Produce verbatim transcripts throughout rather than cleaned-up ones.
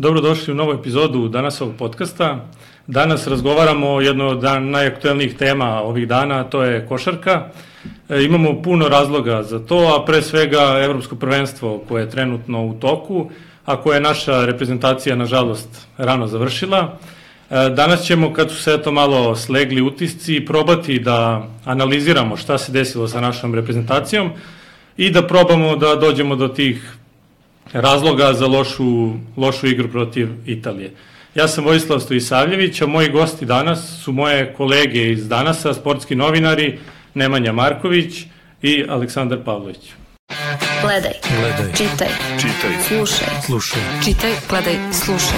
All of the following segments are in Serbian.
Dobrodošli u novu epizodu Danasovog podcasta. Danas razgovaramo o jednoj od najaktuelnijih tema ovih dana, a to je košarka. E, imamo puno razloga za to, a pre svega Evropsko prvenstvo koje je trenutno u toku, a koje je naša reprezentacija, nažalost, rano završila. E, danas ćemo, kad su se eto malo slegli utisci, probati da analiziramo šta se desilo sa našom reprezentacijom i da probamo da dođemo do tih razloga za lošu, lošu igru protiv Italije. Ja sam Vojislav Stojisavljević, a moji gosti danas su moje kolege iz Danasa, sportski novinari Nemanja Marković i Aleksandar Pavlović. Gledaj, Gledaj. čitaj, Čitaj. slušaj, Slušaj. čitaj, gledaj, slušaj.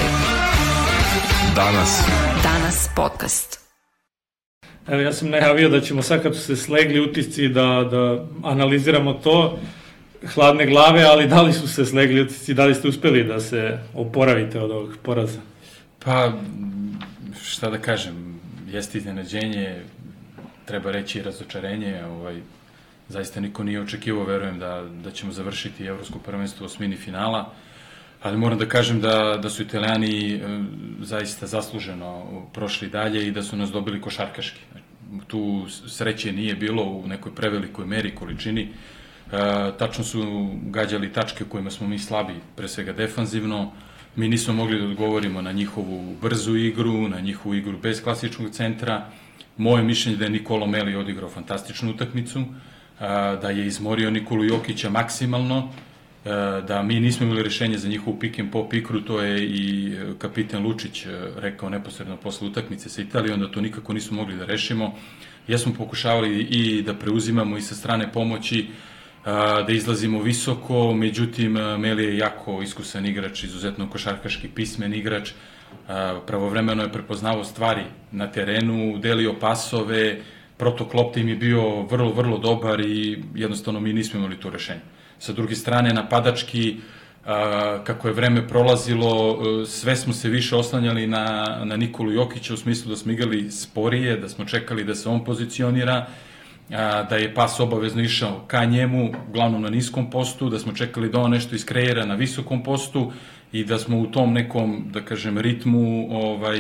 Danas. Danas podcast. Evo, ja sam najavio da ćemo sad kad su se slegli utisci da, da analiziramo to, hladne glave, ali da li su se slegli utisci, da li ste uspeli da se oporavite od ovog poraza? Pa, šta da kažem, jeste iznenađenje, treba reći i razočarenje, ovaj, zaista niko nije očekivao, verujem da, da ćemo završiti Evropsko prvenstvo u osmini finala, ali moram da kažem da, da su Italijani e, zaista zasluženo prošli dalje i da su nas dobili košarkaški. Tu sreće nije bilo u nekoj prevelikoj meri, količini. E, tačno su gađali tačke u kojima smo mi slabi, pre svega defanzivno. Mi nismo mogli da odgovorimo na njihovu brzu igru, na njihovu igru bez klasičnog centra. Moje mišljenje da je Nikola Meli odigrao fantastičnu utakmicu, e, da je izmorio Nikolu Jokića maksimalno, e, da mi nismo imali rešenje za njihovu pick and pop igru, to je i kapitan Lučić rekao neposredno posle utakmice sa Italijom, da to nikako nismo mogli da rešimo. Jesmo pokušavali i da preuzimamo i sa strane pomoći, da izlazimo visoko, međutim Meli je jako iskusan igrač, izuzetno košarkaški pismen igrač, pravovremeno je prepoznavao stvari na terenu, delio pasove, protok lopte im je bio vrlo, vrlo dobar i jednostavno mi nismo imali to rešenje. Sa druge strane, napadački, kako je vreme prolazilo, sve smo se više oslanjali na, na Nikolu Jokića u smislu da smo igrali sporije, da smo čekali da se on pozicionira, da je pas obavezno išao ka njemu, uglavnom na niskom postu, da smo čekali da on nešto iskreira na visokom postu i da smo u tom nekom, da kažem, ritmu ovaj,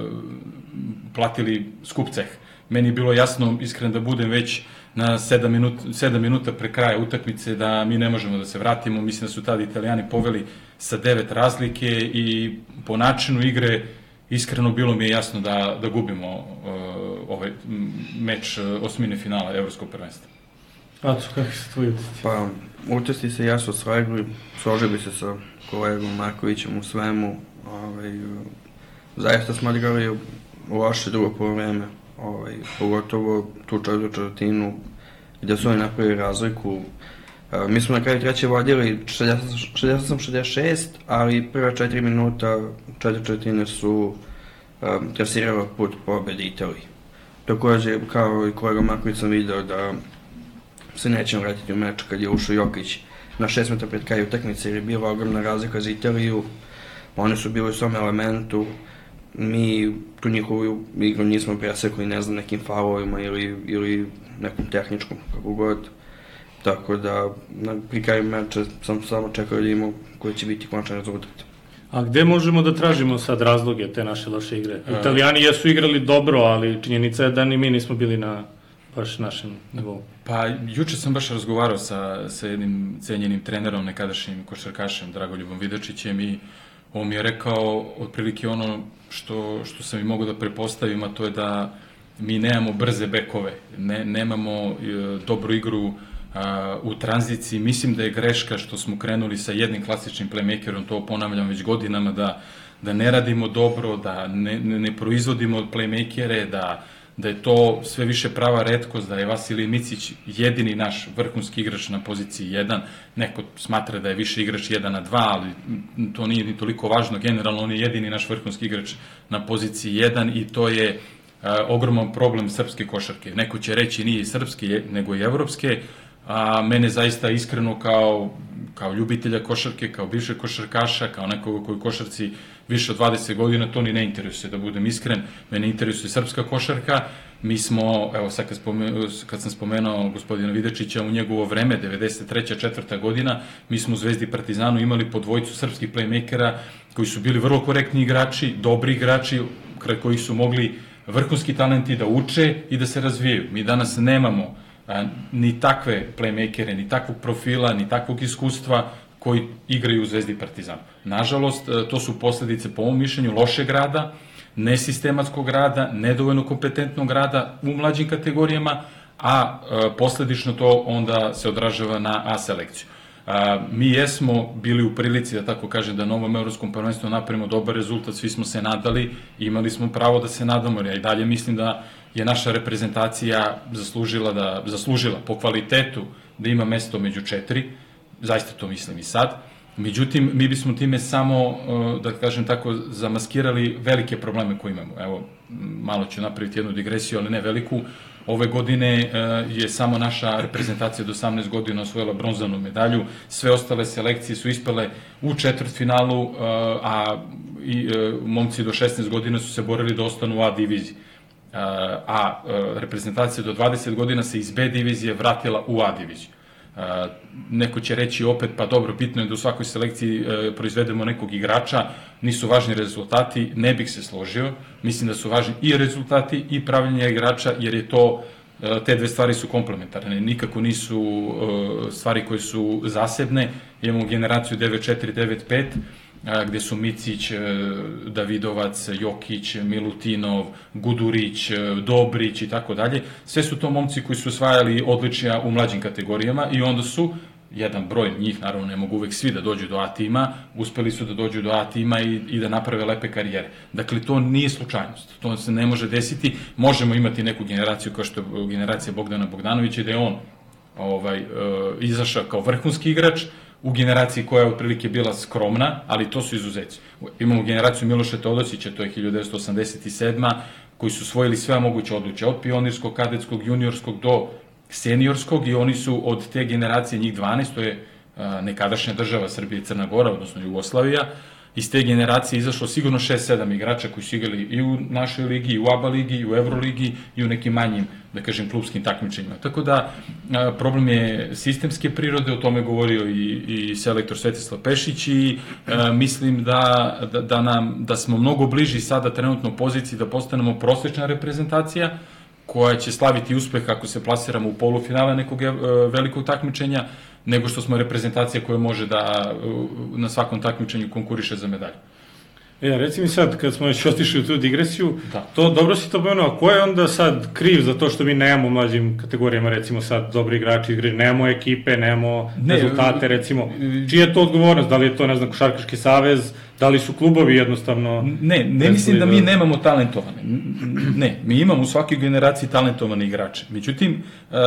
platili skup ceh. Meni je bilo jasno, iskreno da budem, već na sedam minuta, sedam minuta pre kraja utakmice da mi ne možemo da se vratimo. Mislim da su tada Italijani poveli sa devet razlike i po načinu igre iskreno bilo mi je jasno da, da gubimo uh, ovaj meč uh, osmine finala Evropskog prvenstva. Aco, kakvi su tvoji utisci? Pa, utisci se jasno slegli, složio bi se sa kolegom Markovićem u svemu. Ovaj, zaista smo odigrali loše drugo polovreme, ovaj, pogotovo tu četvrtu četvrtinu gdje su oni napravili razliku. Mi smo na kraju treće vodili šezdeset osam šezdeset šest, ali prva četiri minuta četiri četvrtine su um, trasirala put pobede Italiji. Također, kao i kolega Marković, sam vidio da se nećemo vratiti u meč kad je ušao Jokić na šest metra pred kraju utakmice, jer je bila ogromna razlika za Italiju. Oni su bili u svom elementu, mi tu njihovu igru nismo presekli, ne znam, nekim faulovima ili, ili nekom tehničkom, kako god. Tako da, na pri kraju meča sam samo čekao da imamo koji će biti končan rezultat. A gde možemo da tražimo sad razloge te naše loše igre? Italijani jesu igrali dobro, ali činjenica je da ni mi nismo bili na baš našem nivou. Pa, juče sam baš razgovarao sa, sa jednim cenjenim trenerom, nekadašnjim košarkašem, Dragoljubom Vidačićem, i on mi je rekao otprilike ono što, što sam i mogu da prepostavim, a to je da mi nemamo brze bekove, ne, nemamo e, dobru igru u tranziciji. Mislim da je greška što smo krenuli sa jednim klasičnim playmakerom, to ponavljam već godinama, da, da ne radimo dobro, da ne, ne, ne proizvodimo od playmakere, da, da je to sve više prava retkost, da je Vasilij Micić jedini naš vrhunski igrač na poziciji jedan. Neko smatra da je više igrač jedan na dva, ali to nije ni toliko važno. Generalno on je jedini naš vrhunski igrač na poziciji jedan i to je uh, ogroman problem srpske košarke. Neko će reći nije srpske, nego i evropske. a mene zaista iskreno kao, kao ljubitelja košarke, kao bivšeg košarkaša, kao nekoga koji košarci više od dvadeset godina, to ni ne interesuje, da budem iskren, mene interesuje srpska košarka. Mi smo, evo sad kad, spomenu, kad sam spomenuo gospodina Vidačića, u njegovo vreme, devedeset treća četvrta godina, mi smo u Zvezdi i Partizanu imali po dvojicu srpskih playmakera koji su bili vrlo korektni igrači, dobri igrači, kraj kojih su mogli vrhunski talenti da uče i da se razvijaju. Mi danas nemamo a, ni takve playmakere, ni takvog profila, ni takvog iskustva koji igraju u Zvezdi i Partizanu. Nažalost, to su posledice, po ovom mišljenju, lošeg rada, nesistematskog rada, nedovoljno kompetentnog rada u mlađim kategorijama, a posledično to onda se odražava na A selekciju. Mi jesmo bili u prilici, da tako kažem, da na ovom evropskom prvenstvu napravimo dobar rezultat, svi smo se nadali, imali smo pravo da se nadamo, ja i dalje mislim da je naša reprezentacija zaslužila, da, zaslužila po kvalitetu da ima mesto među četiri, zaista to mislim i sad. Međutim, mi bismo time samo, da kažem tako, zamaskirali velike probleme koje imamo. Evo, malo ću napraviti jednu digresiju, ali ne veliku. Ove godine je samo naša reprezentacija do osamnaest godina osvojila bronzanu medalju, sve ostale selekcije su ispale u četvrtfinalu, a i momci do šesnaest godina su se borili da ostanu u A diviziji. A reprezentacija do dvadeset godina se iz B divizije vratila u A diviziju. Uh, neko će reći opet, pa dobro, bitno je da u svakoj selekciji uh, proizvedemo nekog igrača, nisu važni rezultati, ne bih se složio, mislim da su važni i rezultati i pravljenje igrača, jer je to, uh, te dve stvari su komplementarne, nikako nisu uh, stvari koje su zasebne. Imamo generaciju devet četiri devet pet, gde su Micić, Davidovac, Jokić, Milutinov, Gudurić, Dobrić i tako dalje. Sve su to momci koji su osvajali odličja u mlađim kategorijama i onda su, jedan broj njih, naravno ne mogu uvek svi da dođu do A tima, uspeli su da dođu do A tima i, i da naprave lepe karijere. Dakle, to nije slučajnost, to se ne može desiti. Možemo imati neku generaciju kao što je generacija Bogdana Bogdanovića, da je on ovaj, e, izašao kao vrhunski igrač, u generaciji koja je otprilike bila skromna, ali to su izuzeci. Imamo generaciju Miloša Teodosića, to je hiljadu devetsto osamdeset sedma, koji su osvojili sve moguće odličja, od pionirskog, kadetskog, juniorskog do seniorskog, i oni su od te generacije, njih dvanaest, to je nekadašnja država Srbije i Crna Gora, odnosno Jugoslavija, iz te generacije izašlo sigurno šest sedam igrača koji su igrali i u našoj ligi, i u ABA ligi, i u Euroligi, i u nekim manjim, da kažem, klubskim takmičenjima. Tako da, problem je sistemske prirode, o tome govorio i, i selektor Svetislav Pešić, i a, mislim da, da, da, nam, da smo mnogo bliži sada trenutno poziciji da postanemo prosečna reprezentacija, koja će slaviti uspeh ako se plasiramo u polufinale nekog velikog takmičenja, nego što smo reprezentacija koja može da na svakom takmičenju konkuriše za medalju. E, reci mi sad, kad smo još otišli u tu digresiju, da. To dobro si to pomenuo, a ko je onda sad kriv za to što mi nemamo u mlađim kategorijama, recimo sad dobri igrači igre, nemamo ekipe, nemamo ne, rezultate, recimo, čija je to odgovornost, da li je to, ne znam, Košarkaški savez, da li su klubovi jednostavno... Ne, ne mislim da mi nemamo talentovane, ne, mi imamo u svakoj generaciji talentovane igrače, međutim,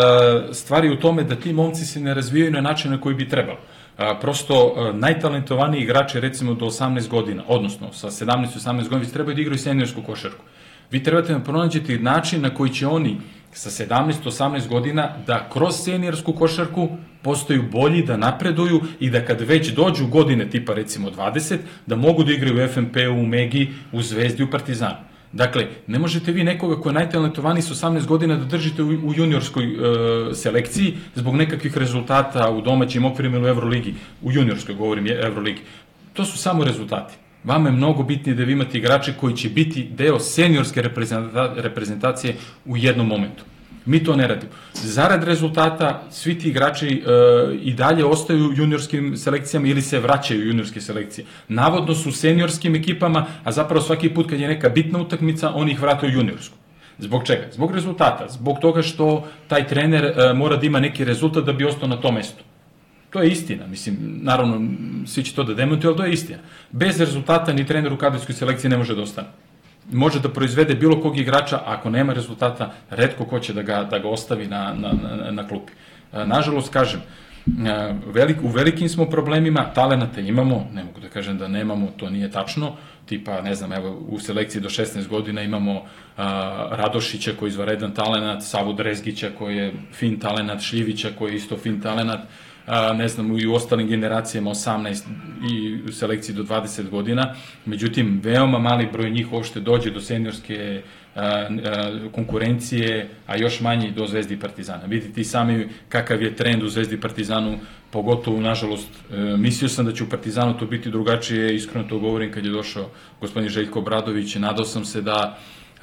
stvari u tome da ti momci se ne razvijaju na način na koji bi trebalo. A, prosto a, najtalentovaniji igrači, recimo do osamnaest godina, odnosno sa sedamnaest osamnaest godina, vi trebaju da igraju seniorsku košarku. Vi trebate da pronađete način na koji će oni sa sedamnaest osamnaest godina da kroz seniorsku košarku postaju bolji, da napreduju i da kad već dođu godine tipa recimo dvadeset, da mogu da igraju u F N P-u, u Megi, u Zvezdi, u Partizanu. Dakle, ne možete vi nekoga ko je najtalentovaniji s osamnaest godina da držite u, u juniorskoj e, selekciji zbog nekakvih rezultata u domaćim okvirima ili u Euroligi, u juniorskoj govorim Euroligi. To su samo rezultati. Vama je mnogo bitnije da vi imate igrače koji će biti deo seniorske reprezentacije u jednom momentu. Mi to ne radimo. Zarad rezultata, svi ti igrači e, i dalje ostaju u juniorskim selekcijama ili se vraćaju u juniorske selekcije. Navodno su u seniorskim ekipama, a zapravo svaki put kad je neka bitna utakmica, oni ih vrate u juniorsku. Zbog čega? Zbog rezultata. Zbog toga što taj trener e, mora da ima neki rezultat da bi ostao na tom mestu. To je istina. Mislim, naravno, svi će to da demantuju, ali to je istina. Bez rezultata ni trener u kadetskoj selekciji ne može da ostane. Može da proizvede bilo kog igrača, a ako nema rezultata, retko ko će da ga, da ga ostavi na, na, na, na klupi. Nažalost, kažem, Velik, u velikim smo problemima, talenata imamo, ne mogu da kažem da nemamo, to nije tačno, tipa, ne znam, evo, u selekciji do šesnaest godina imamo a, Radošića koji je izvanredan talenat, Savu Drezgića koji je fin talenat, Šljivića koji je isto fin talenat, a, ne znam, i u ostalim generacijama osamnaest i u selekciji do dvadeset godina, međutim, veoma mali broj njih uopšte dođe do seniorske a, a, konkurencije, a još manje do Zvezde i Partizana. Vidite i sami kakav je trend u Zvezdi i Partizanu, pogotovo, nažalost, e, mislio sam da će u Partizanu to biti drugačije, iskreno to govorim kad je došao gospodin Željko Obradović, nadao sam se da,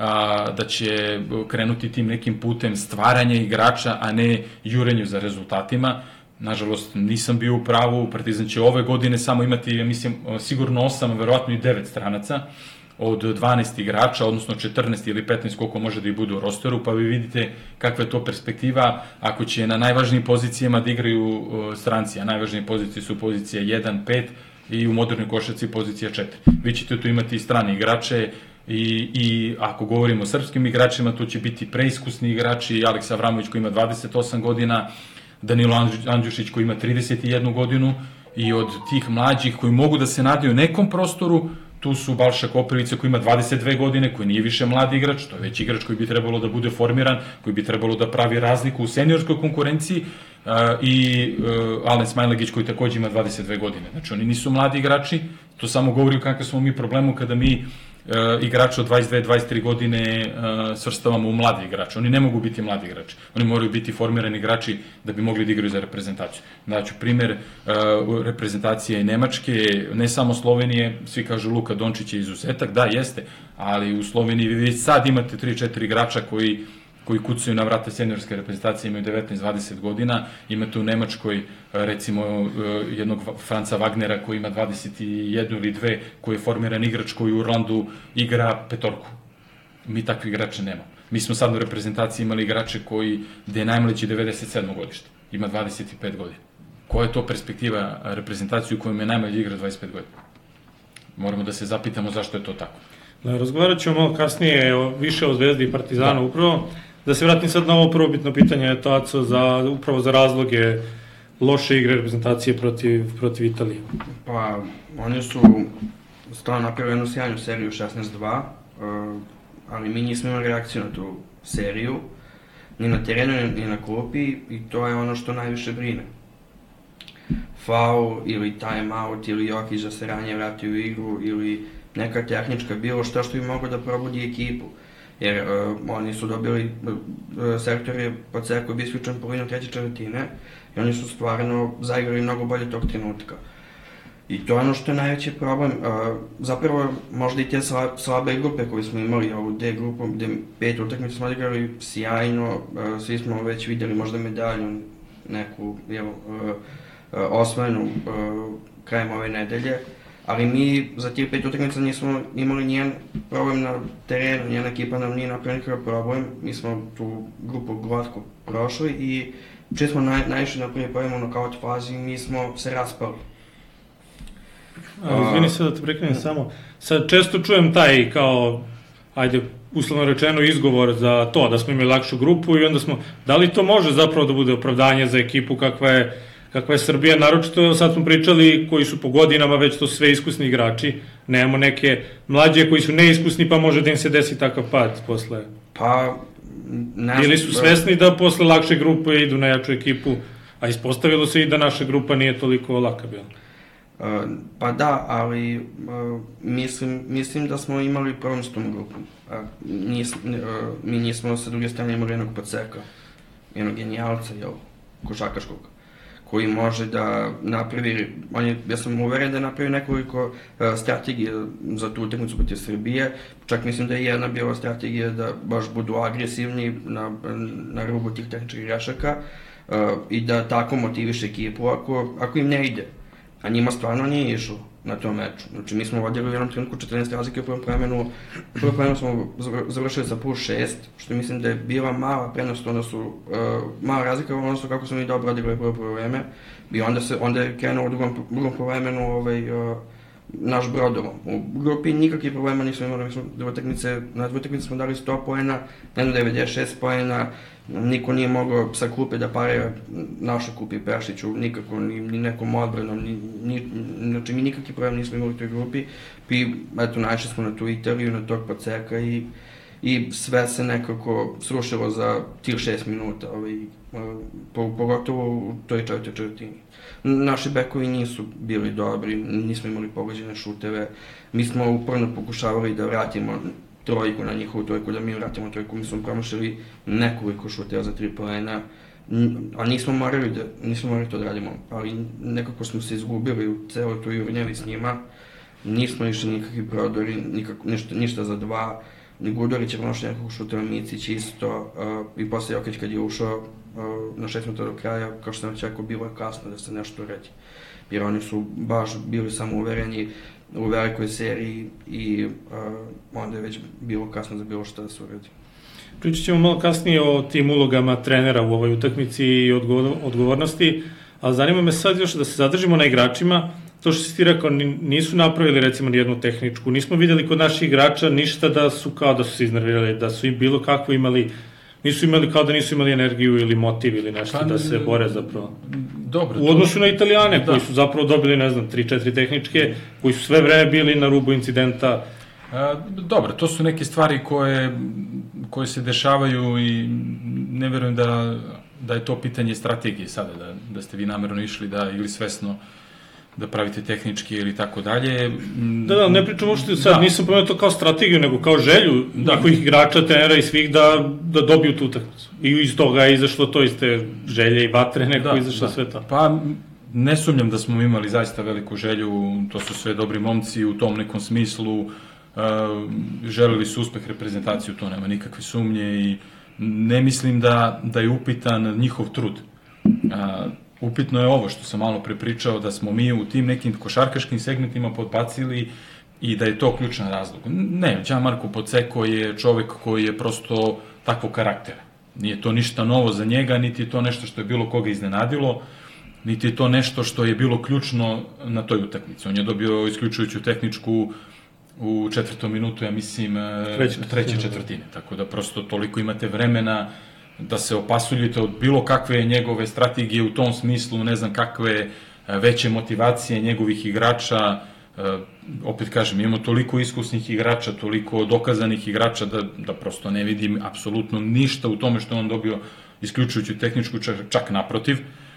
a, da će krenuti tim nekim putem stvaranja igrača, a ne jurenju za rezultatima. Nažalost, nisam bio u pravu, Partizan će ove godine samo imati, ja mislim, sigurno osam, verovatno i devet stranaca, od dvanaest igrača, odnosno četrnaest ili petnaest koliko može da i bude u rosteru, pa vi vidite kakva je to perspektiva ako će na najvažnijim pozicijama da igraju stranci, a najvažnije pozicije su pozicija jedan, pet i u modernoj košarci pozicija četiri. Vi ćete tu imati i strane igrače i, i ako govorimo o srpskim igračima, to će biti preiskusni igrači, Aleksa Avramović koji ima dvadeset osam godina, Danilo Andjušić koji ima trideset jednu godinu i od tih mlađih koji mogu da se nadaju nekom prostoru, tu su Balša Koprivica koji ima dvadeset dve godine, koji nije više mladi igrač, to je već igrač koji bi trebalo da bude formiran, koji bi trebalo da pravi razliku u seniorskoj konkurenciji, uh, i uh, Alen Smajlagić koji takođe ima dvadeset dve godine. Znači oni nisu mladi igrači, to samo govori o kakve smo mi problemu kada mi uh, igrače od dvadeset dve dvadeset tri godine uh, svrstavamo u mladi igrače. Oni ne mogu biti mladi igrači, oni moraju biti formirani igrači da bi mogli da igraju za reprezentaciju. Daću primer uh, reprezentacije Nemačke, ne samo Slovenije, svi kažu Luka Dončić je izuzetak, da jeste, ali u Sloveniji vi već sad imate tri četiri igrača koji koji kucaju na vrata seniorske reprezentacije, imaju devetnaest dvadeset godina, imate u Nemačkoj recimo jednog Franca Wagnera koji ima dvadeset jednu ili dve, koji je formiran igrač koji u Orlandu igra petorku. Mi takvi igrače nemamo. Mi smo sad u reprezentaciji imali igrače koji, gde je najmlađi devedeset sedmo godište, ima dvadeset pet godina. Koja je to perspektiva reprezentaciju u kojom je najmlađi igra dvadeset pet godina? Moramo da se zapitamo zašto je to tako. Da, razgovarat ćemo malo kasnije više o Zvezdi i Partizanu, da. Upravo. Da se vratim sad na ovo prvobitno pitanje, Taco, za, upravo za razloge loše igre reprezentacije protiv, protiv Italije. Pa, oni su stvarno napravili jednu sjajnu seriju šesnaest dva, uh, ali mi nismo imali reakciju na tu seriju, ni na terenu, ni na klupi, i to je ono što najviše brine. Faul ili time out ili Jokić da se ranije vrati u igru ili neka tehnička bilo što što bi moglo da probudi ekipu. Jer uh, oni su dobili, uh, sektor je pod sekoj bio isključen polovinu treće četvrtine i oni su stvarno zaigrali mnogo bolje tog trenutka. I to je ono što je najveći problem. Uh, zapravo, možda i te sla, slabe grupe koje smo imali, ovu D grupu, gde pet utakmica smo odigrali sjajno, uh, svi smo već videli možda medalju neku, jel, uh, uh, osvojenu uh, krajem ove nedelje. Ali mi za tih pet utakmica nismo imali nijedan problem na terenu, nijena ekipa nam nije napravila nikakav problem. Mi smo tu grupu glatko prošli i čim smo naj, najviše napravili problem u nokaut fazi, mi smo se raspali. Ali izvini se da te prekrenem samo. Sad često čujem taj kao, ajde, uslovno rečeno izgovor za to, da smo imali lakšu grupu i onda smo, da li to može zapravo da bude opravdanje za ekipu kakva je kakva je Srbija, naročito sad smo pričali koji su po godinama već to sve iskusni igrači, nemamo neke mlađe koji su neiskusni pa može da im se desi takav pad posle. Pa, ne znam. Ili su svesni da posle lakše grupe idu na jaču ekipu, a ispostavilo se i da naša grupa nije toliko laka bila. Uh, pa da, ali uh, mislim, mislim da smo imali problem s tom grupom. Uh, nis, uh, mi nismo sa druge strane imali jednog Paceka, jednog genijalca, jel, košarkaškog, koji može da napravi, on je, ja sam uveren da napravi nekoliko uh, strategije za tu utakmicu protiv Srbije, čak mislim da je jedna bila strategija da baš budu agresivni na, na rubu tih tehničkih grešaka uh, i da tako motiviše ekipu ako, ako im ne ide. A njima stvarno nije išlo na tom meču. Znači, mi smo vodili u jednom trenutku četrnaest razlike u prvom plemenu. U prvom plemenu smo završili sa plus šest, što mislim da je bila mala prednost, onda su, uh, mala razlika u odnosu kako smo mi dobro odigrali prvo prvo vreme. I onda, se, onda je krenuo u drugom, drugom prvo vremenu ovaj, uh, naš Brodovo. U grupi nikakvih problema nismo imali, mi smo dve utakmice, na dve utakmice smo dali sto poena, na devedeset šest poena, niko nije mogao sa klupe da parira našoj klupi Pešiću, nikako, ni, ni nekom odbranom, ni, ni, znači mi nikakvih problema nismo imali u toj grupi, i eto, naišli smo na tu Italiju, na tog Paceka i i sve se nekako srušilo za tih šest minuta, ovaj, pogotovo u toj četvrtoj četvrtini. Naši bekovi nisu bili dobri, nismo imali pogođene šuteve, mi smo uporno pokušavali da vratimo trojku na njihovu trojku, da mi vratimo trojku, mi smo promašili nekoliko šuteva za tri poena, a nismo morali da, nismo morali to da radimo, ali nekako smo se izgubili u celoj toj jurnjavi s njima, nismo išli nikakvi prodori, nikako, ništa, ništa za dva, Gudorić je pronašao nekog šuteva, Micić isto, uh, i posle Jokić kad je ušao uh, na šest minuta do kraja, kao što sam već rekao, bilo je kasno da se nešto uredi. Jer oni su baš bili samo uvereni u velikoj seriji i uh, onda je već bilo kasno za bilo što da se uredi. Pričat ćemo malo kasnije o tim ulogama trenera u ovoj utakmici i odgovornosti, ali zanima me sad još da se zadržimo na igračima. To što si ti rekao, nisu napravili recimo nijednu tehničku, nismo videli kod naših igrača ništa da su kao da su se iznervirali, da su i bilo kakvo imali, nisu imali kao da nisu imali energiju ili motiv ili nešto pa, da se bore zapravo. Dobro. U odnosu to... na Italijane da. Koji su zapravo dobili, ne znam, tri četiri tehničke, koji su sve vreme bili na rubu incidenta. A, dobro, to su neke stvari koje, koje se dešavaju i ne verujem da, da je to pitanje strategije sada, da, da ste vi namerno išli da ili svesno da pravite tehnički ili tako dalje. Da, da, ne pričam uopšte sad, da. Nisam pomenuo to kao strategiju, nego kao želju da. Njihovih igrača, trenera i svih da, da dobiju tu utakmicu. I iz toga je izašlo to, iz te želje i vatre, neko da, izašlo da. Sve to. Pa, ne sumnjam da smo imali zaista veliku želju, to su sve dobri momci u tom nekom smislu, uh, želeli su uspeh reprezentaciju, to nema nikakve sumnje i ne mislim da, da je upitan njihov trud. Uh, Upitno je ovo što sam malo prepričao, da smo mi u tim nekim košarkaškim segmentima podbacili i da je to ključan razlog. Ne, Gianmarco Paceko je čovek koji je prosto takvog karaktera. Nije to ništa novo za njega, niti je to nešto što je bilo koga iznenadilo, niti je to nešto što je bilo ključno na toj utakmici. On je dobio isključujuću tehničku u četvrtom minutu, ja mislim, treće, treće četvrtine. Tako da prosto toliko imate vremena da se opasuljite od bilo kakve njegove strategije u tom smislu, ne znam kakve veće motivacije njegovih igrača. Opet kažem, imamo toliko iskusnih igrača, toliko dokazanih igrača da, da prosto ne vidim apsolutno ništa u tome što on dobio isključujuću tehničku, čak, čak naprotiv.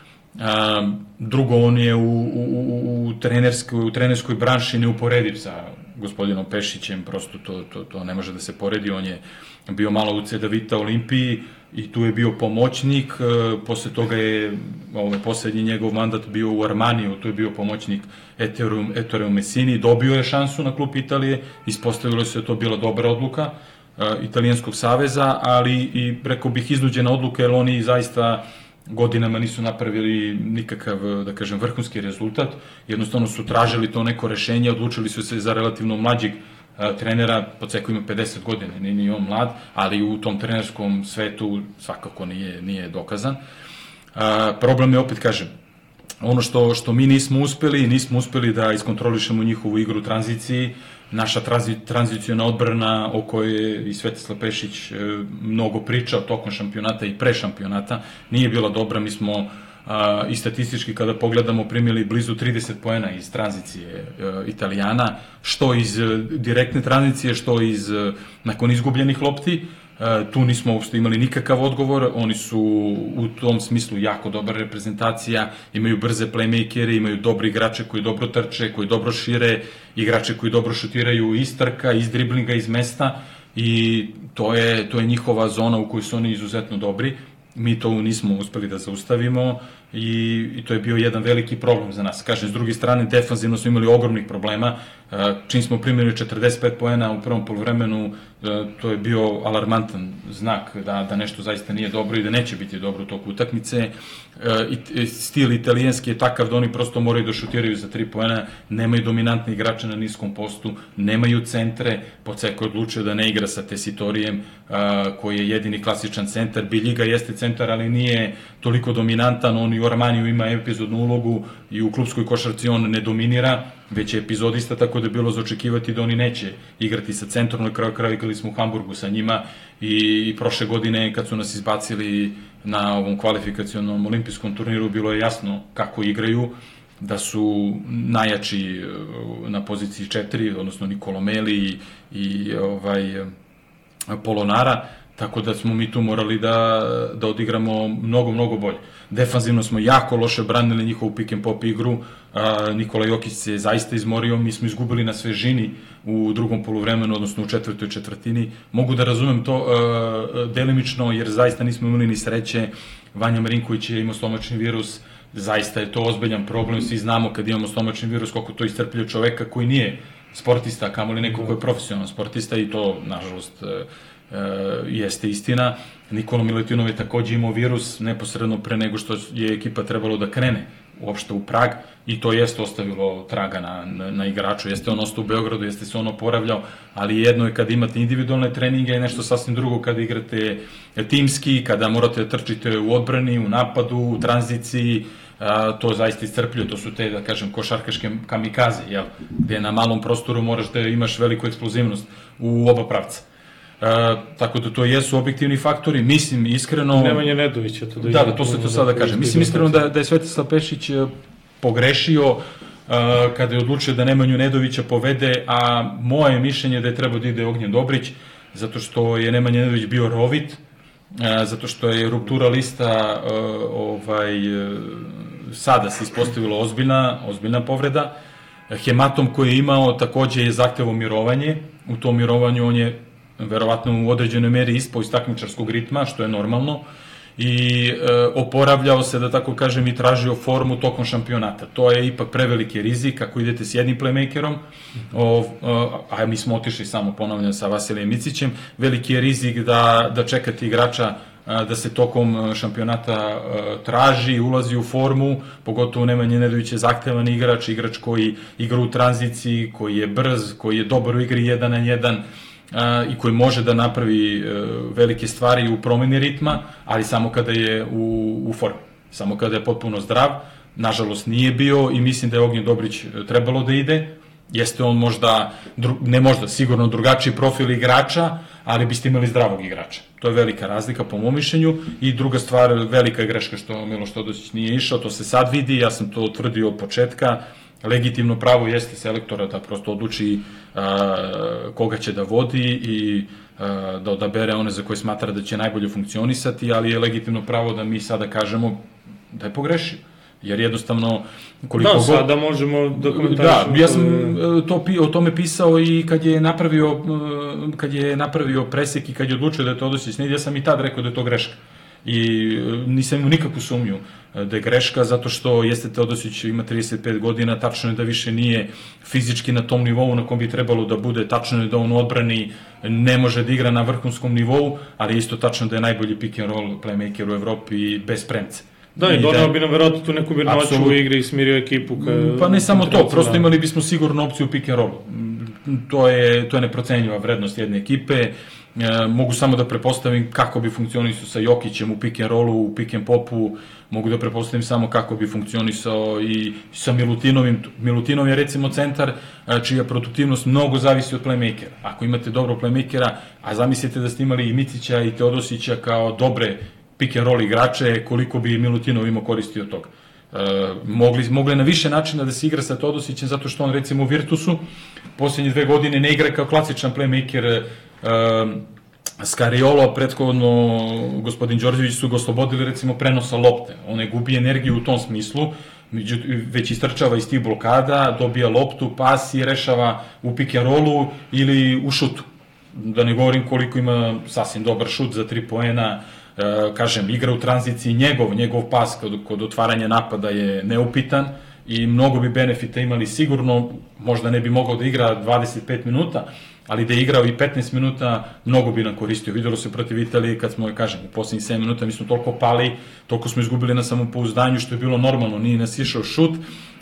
Drugo, on je u, u, u, trenerskoj, u trenerskoj branši neuporediv sa gospodinom Pešićem, prosto to, to, to ne može da se poredi. On je bio malo u Cedevita Olimpiji i tu je bio pomoćnik, posle toga je ovaj, poslednji njegov mandat bio u Armaniju, tu je bio pomoćnik Ettoreu Messini, dobio je šansu na klub Italije, ispostavilo se da to bila dobra odluka uh, Italijanskog saveza, ali i rekao bih iznuđena odluka, jer oni zaista godinama nisu napravili nikakav, da kažem, vrhunski rezultat, jednostavno su tražili to neko rešenje, odlučili su se za relativno mlađeg trenera, Paceko ima pedeset godina, nije ni on mlad, ali u tom trenerskom svetu svakako nije, nije dokazan. A, problem je, opet kažem, ono što, što mi nismo uspeli, nismo uspeli da iskontrolišemo njihovu igru u tranziciji, naša tranzi, tranzicijona odbrana o kojoj je i Svetislav Pešić e, mnogo pričao tokom šampionata i pre šampionata, nije bila dobra, mi smo a, i statistički kada pogledamo primili blizu trideset poena iz tranzicije e, Italijana, što iz e, direktne tranzicije, što iz e, nakon izgubljenih lopti. E, tu nismo uopšte imali nikakav odgovor, oni su u tom smislu jako dobra reprezentacija, imaju brze playmakere, imaju dobri igrače koji dobro trče, koji dobro šire, igrače koji dobro šutiraju iz trka, iz driblinga, iz mesta i to je, to je njihova zona u kojoj su oni izuzetno dobri. Mi to nismo uspeli da zaustavimo i, i to je bio jedan veliki problem za nas. Kažem, s druge strane, defanzivno smo imali ogromnih problema. Čim smo primili četrdeset pet poena u prvom poluvremenu, to je bio alarmantan znak da, da nešto zaista nije dobro i da neće biti dobro u toku utakmice. I, stil italijanski je takav da oni prosto moraju da šutiraju za tri poena, nemaju dominantne igrače na niskom postu, nemaju centre, Paceko je odlučio da ne igra sa Tessitorijem, koji je jedini klasičan centar. Biljiga jeste centar, ali nije toliko dominantan, on i u Armaniju ima epizodnu ulogu i u klubskoj košarci on ne dominira, već je epizodista, tako da je bilo za očekivati da oni neće igrati sa centrom. Na kraju kraja igrali smo u Hamburgu sa njima i, i prošle godine kad su nas izbacili na ovom kvalifikacionom olimpijskom turniru bilo je jasno kako igraju, da su najjači na poziciji četiri, odnosno Nikola Meli i, i ovaj, Polonara, tako da smo mi tu morali da, da odigramo mnogo, mnogo bolje. Defanzivno smo jako loše branili njihovu pick and pop igru, a, Nikola Jokić se zaista izmorio, mi smo izgubili na svežini u drugom poluvremenu, odnosno u četvrtoj četvrtini. Mogu da razumem to a, delimično, jer zaista nismo imali ni sreće. Vanja Marinković je imao stomačni virus, zaista je to ozbiljan problem, svi znamo kad imamo stomačni virus koliko to iscrpljuje čoveka koji nije sportista, kamoli neko ko je profesionalan sportista, i to, nažalost, Uh, jeste istina. Nikola Milutinov je takođe imao virus neposredno pre nego što je ekipa trebalo da krene uopšte u Prag, i to jeste ostavilo traga na, na, na igraču. Jeste on ostao u Beogradu, jeste se on oporavljao, ali jedno je kad imate individualne treninge i nešto sasvim drugo kada igrate timski, kada morate da trčite u odbrani, u napadu, u tranziciji. A, to zaista iscrpljuje, to su te, da kažem, košarkaške kamikaze, jel? Gde na malom prostoru moraš da imaš veliku eksplozivnost u oba pravca. Uh, tako da to jesu objektivni faktori, mislim iskreno... Nemanja Nedovića. To da, da, da, to se to sada kaže. Mislim iskreno da, da je Svetislav Pešić pogrešio uh, kada je odlučio da Nemanju Nedovića povede, a moje mišljenje da je trebao da ide Ognjen Dobrić, zato što je Nemanja Nedović bio rovit, uh, zato što je ruptura lista uh, ovaj, uh, sada se ispostavila ozbiljna, ozbiljna povreda. Hematom koji je imao takođe je zahtevo mirovanje, u tom mirovanju on je verovatno u određenoj meri ispao iz takmičarskog ritma, što je normalno, i e, oporavljao se, da tako kažem, i tražio formu tokom šampionata. To je ipak preveliki rizik ako idete s jednim playmakerom, o, a mi smo otišli samo, ponavljam, sa Vasilijem Micićem, veliki je rizik da, da čekate igrača a, da se tokom šampionata a, traži, ulazi u formu, pogotovo Nemanja Nedović je zahtevan igrač, igrač koji igra u tranziciji, koji je brz, koji je dobar u igri jedan na jedan, Uh, i koji može da napravi uh, velike stvari u promeni ritma, ali samo kada je u, u formi, samo kada je potpuno zdrav. Nažalost nije bio i mislim da je Ognjen Dobrić trebalo da ide. Jeste on možda, dru, ne možda, sigurno drugačiji profil igrača, ali biste imali zdravog igrača. To je velika razlika po mom mišljenju. I druga stvar, velika greška što Miloš Todosić nije išao, to se sad vidi, ja sam to tvrdio od početka. Legitimno pravo jeste selektora da prosto odluči a, koga će da vodi i a, da odabere one za koje smatra da će najbolje funkcionisati, ali je legitimno pravo da mi sada kažemo da je pogrešio. Jer jednostavno, koliko da, sada možemo da komentarišemo. Da, ja sam to, o tome pisao i kad je napravio, kad je napravio presek i kad je odlučio da je Todosić ne ide, ja sam i tad rekao da je to greška. I nisam imao nikakvu sumnju da je greška, zato što jeste Teodosić ima trideset pet godina, tačno je da više nije fizički na tom nivou na kom bi trebalo da bude, tačno je da on odbrani ne može da igra na vrhunskom nivou, ali isto tačno da je najbolji pick and roll playmaker u Evropi bez premce. Da, i donao bi nam verovatno tu neku mirnoću u igri i smirio ekipu. Ka, pa ne samo to, prosto imali bismo sigurno opciju pick and roll. To je, to je neprocenjiva vrednost jedne ekipe. E, mogu samo da prepostavim kako bi funkcionisao sa Jokićem u pick and rollu, u pick and popu, mogu da prepostavim samo kako bi funkcionisao i sa Milutinovim. Milutinov je recimo centar čija produktivnost mnogo zavisi od playmakera. Ako imate dobro playmakera, a zamislite da ste imali i Micića i Teodosića kao dobre pick and roll igrače, koliko bi Milutinov imao koristi od toga. E, mogli, mogli na više načina da se igra sa Teodosićem, zato što on recimo u Virtusu posljednje dve godine ne igra kao klasičan playmaker. Uh, Skariolo, prethodno gospodin Đorđević su ga oslobodili recimo prenosa lopte. On ne gubi energiju u tom smislu, već istrčava iz tih blokada, dobija loptu, pas i rešava u pick and rollu ili u šutu. Da ne govorim koliko ima sasvim dobar šut za tri poena, uh, kažem, igra u tranziciji, njegov, njegov pas kod, kod otvaranja napada je neupitan i mnogo bi benefita imali sigurno, možda ne bi mogao da igra dvadeset pet minuta, ali da je igrao i petnaest minuta, mnogo bi nam koristio. Videlo se protiv Italije kad smo, kažem, u poslednjih sedam minuta mi smo toliko pali, toliko smo izgubili na samopouzdanju što je bilo normalno, nije nas išao šut,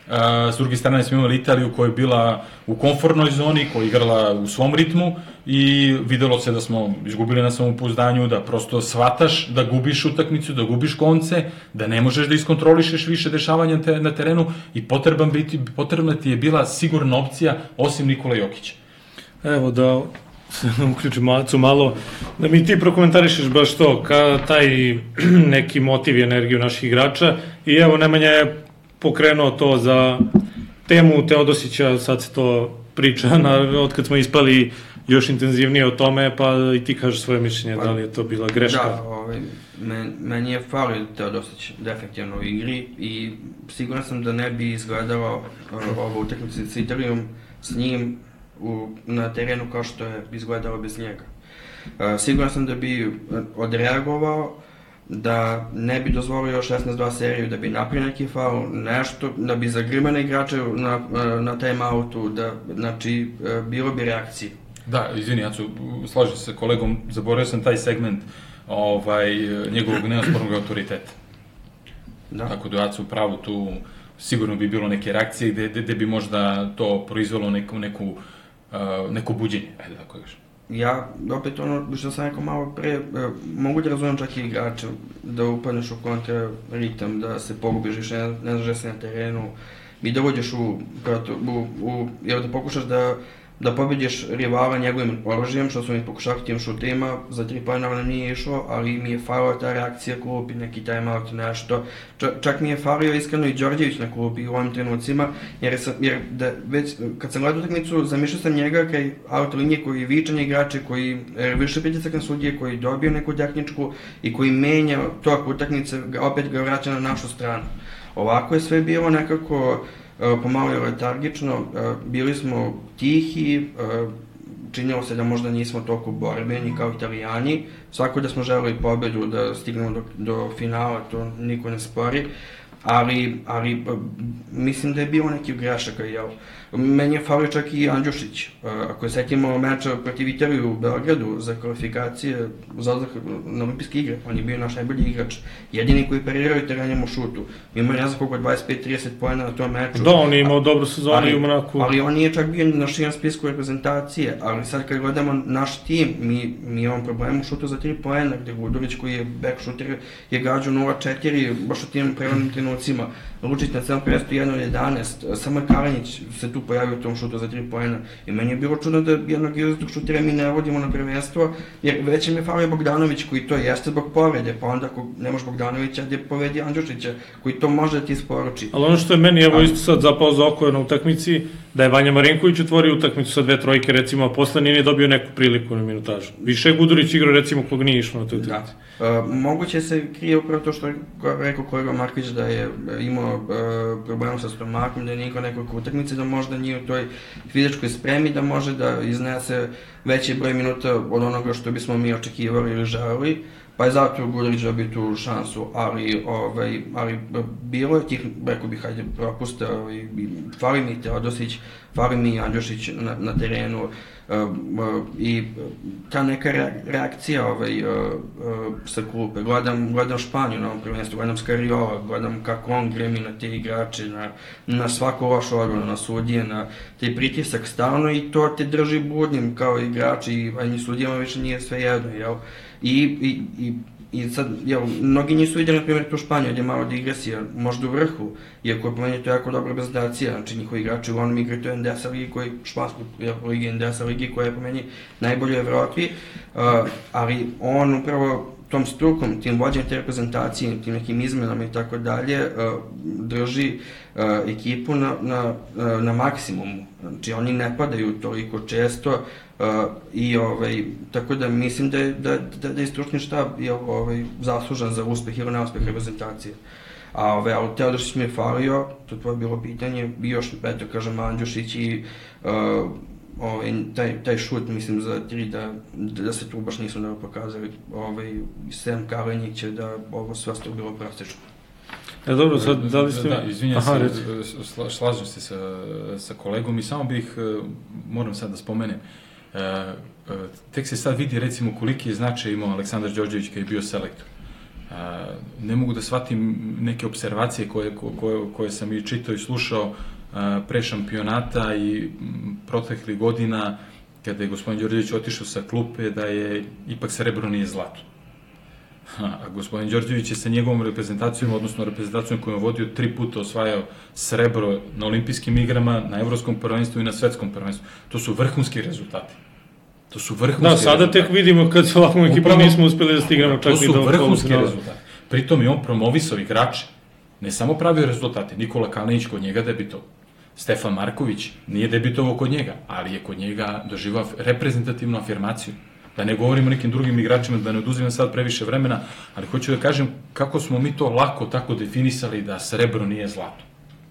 S druge strane smo imali Italiju koja je bila u komfortnoj zoni, koja je igrala u svom ritmu i videlo se da smo izgubili na samopouzdanju, da prosto shvataš da gubiš utakmicu, da gubiš konce, da ne možeš da iskontrolišeš više dešavanja na terenu i potrebna ti je bila sigurna opcija osim Nikola Jokića. Evo da se uključim Macu malo, da mi ti prokomentarišeš baš to, ka taj neki motiv i energiju naših igrača i evo Nemanja je pokrenuo to za temu Teodosića, sad se to priča, na, od kad smo ispali još intenzivnije o tome, pa i ti kažeš svoje mišljenje, pa, da li je to bila greška? Da, ovaj, men, meni je falio Teodosić definitivno u igri i siguran sam da ne bi izgledalo ovo utakmice s Italijom s njim u, na terenu kao što je izgledalo bez njega. Uh, siguran sam da bi odreagovao, da ne bi dozvolio šesnaest dva seriju, da bi napravio neki faul, nešto, da bi zagrmane igrače na, na time-outu, da, znači, bilo bi reakcije. Da, izvini, Jacu, slažem se sa kolegom, zaboravio sam taj segment ovaj, njegovog neospornog autoriteta. Da. Tako da, Jacu, upravo tu sigurno bi bilo neke reakcije gde, gde, gde bi možda to proizvelo neku, neku, uh, neko buđenje, ajde tako još. Ja, opet ono što sam rekao malo pre, mogu da razumijem čak i igrače, da upadneš u kontra ritam, da se pogubiš, više ne, ne znaš da si na terenu i da uđeš u, u, u, jer da pokušaš da, da pobediš rivala njegovim oružjem, što su mi pokušali tim šutima, za tri poena nam nije išlo, ali mi je falila ta reakcija klupi, neki timeout, nešto. Čak, čak mi je falio iskreno i Đorđević na klupi u ovim trenucima, jer, sam, jer da već, kad sam gledao utakmicu, zamišljao sam njega kraj auto linije koji vičanje igrače, koji više pritisak na sudije, koji dobio neku tehničku i koji menja tok utakmice, opet ga vraća na našu stranu. Ovako je sve bilo nekako pomalo je letargično, bili smo tihi, činilo se da možda nismo toliko borbeni kao Italijani, svako da smo želeli pobedu, da stignemo do, do finala, to niko ne spori, ali, ali mislim da je bilo neki grešaka, jel? Meni je falio čak i Andjušić. Ako je setimo meča protiv Italije u Beogradu za kvalifikacije za odlazak na olimpijske igre, on je bio naš najbolji igrač, jedini koji parirao i teranjem u šutu. Imao ne znam koliko dvadeset pet trideset poena na tom meču. Da, on je imao dobru sezonu i u Monaku. Ali on nije čak bio na širom spisku reprezentacije, ali sad kad gledamo naš tim, mi, mi imamo problem u šutu za tri poena, gde Gudurić koji je back shooter je gađao nula četiri, baš u tim prevodnim trenucima. Lučić na celom prvenstvu jedan od jedanaest, samo Kalinić se tu pojavio u tom šutu za tri poena i meni je bilo čudno da jednog izrazitog šutera mi ne vodimo na prvenstvo, jer već mi je falio Bogdanović koji to jeste zbog povrede, pa onda ako nemaš Bogdanovića gdje povedi Andjušića koji to može da ti isporuči. Ali ono što je meni evo isto sad zapao za oko na utakmici, da je Vanja Marinković otvorio utakmicu sa dve trojke recimo, a posle nije dobio neku priliku na minutažu. Više je Gudurić igrao recimo kog nije išlo na tu utakmicu. Da. Uh, moguće se krije upravo to što je rekao kolega Marković da je imao uh, problem sa stomakom, da je niko nekoliko utakmice, da možda nije u toj fizičkoj spremi, da može da iznese veći broj minuta od onoga što bismo mi očekivali ili želeli, pa je zato Gudurić dobio tu šansu, ali, ovaj, ali bilo je tih, rekao bih, hajde, propusta, ovaj, fali mi Teodosić, fali mi Andjušić na, na terenu, uh, uh, i ta neka reakcija ovaj, uh, uh, sa klupe. Gledam, gledam Španiju na ovom prvenstvu, gledam Skariola, gledam kako on gremi na te igrače, na, na svaku lošu odbranu, na sudije, na te pritisak stalno i to te drži budnim kao igrači, a ni sudijama više nije sve jedno, jel? I, i, i, i sad, jel, mnogi nisu vidjeli, na primjer, tu Španiju, gdje je malo digresija, možda u vrhu, iako je po meni to jako dobra reprezentacija, znači njihovi igrači uglavnom igraju to N D S A ligi, koji, špansku ligi, N D S A ligi, koja je po meni najbolje u Evropi, uh, ali on upravo tom strukom, tim vođenjem te reprezentacije, tim nekim izmenama i tako dalje, drži uh, ekipu na, na, na maksimumu. Znači, oni ne padaju toliko često uh, i ovaj, tako da mislim da je, da, da, da je stručni štab je, ovaj, zaslužan za uspeh ili neuspeh reprezentacije. A ovaj, ali Teodosić mi je falio, to je bilo pitanje, i još, eto, kažem, Andjušić i uh, Ovaj, taj, taj šut, mislim, za tri, da, da se tu baš nismo dobro pokazali, ovaj, sem Kalinića, da ovo sve to bilo praktično. E, dobro, sad, da li ste... Da, izvinjam se, sla, slažem se sa, sa kolegom i samo bih, moram sad da spomenem, tek se sad vidi, recimo, koliki je značaj imao Aleksandar Đorđević kad je bio selektor. Ne mogu da shvatim neke observacije koje, koje, koje sam i čitao i slušao pre šampionata i proteklih godina, kada je gospodin Đorđević otišao sa klupe, da je ipak srebro nije zlato. A gospodin Đorđević je sa njegovom reprezentacijom, odnosno reprezentacijom koju je vodio, tri puta osvajao srebro na olimpijskim igrama, na evropskom prvenstvu i na svetskom prvenstvu. To su vrhunski rezultati. To su vrhunski rezultati. Da, sada rezultati. Tek vidimo kad s ovakvom ekipom nismo uspeli da stignemo čak i do... To su vrhunski rezultati. Pritom je on promovisao igrače. Ne samo pravio rezultate. Nikola Kalinić kod njega debitovao. Stefan Marković nije debitovao kod njega, ali je kod njega doživao reprezentativnu afirmaciju. Da ne govorimo o nekim drugim igračima, da ne oduzimam sad previše vremena, ali hoću da kažem kako smo mi to lako tako definisali da srebro nije zlato.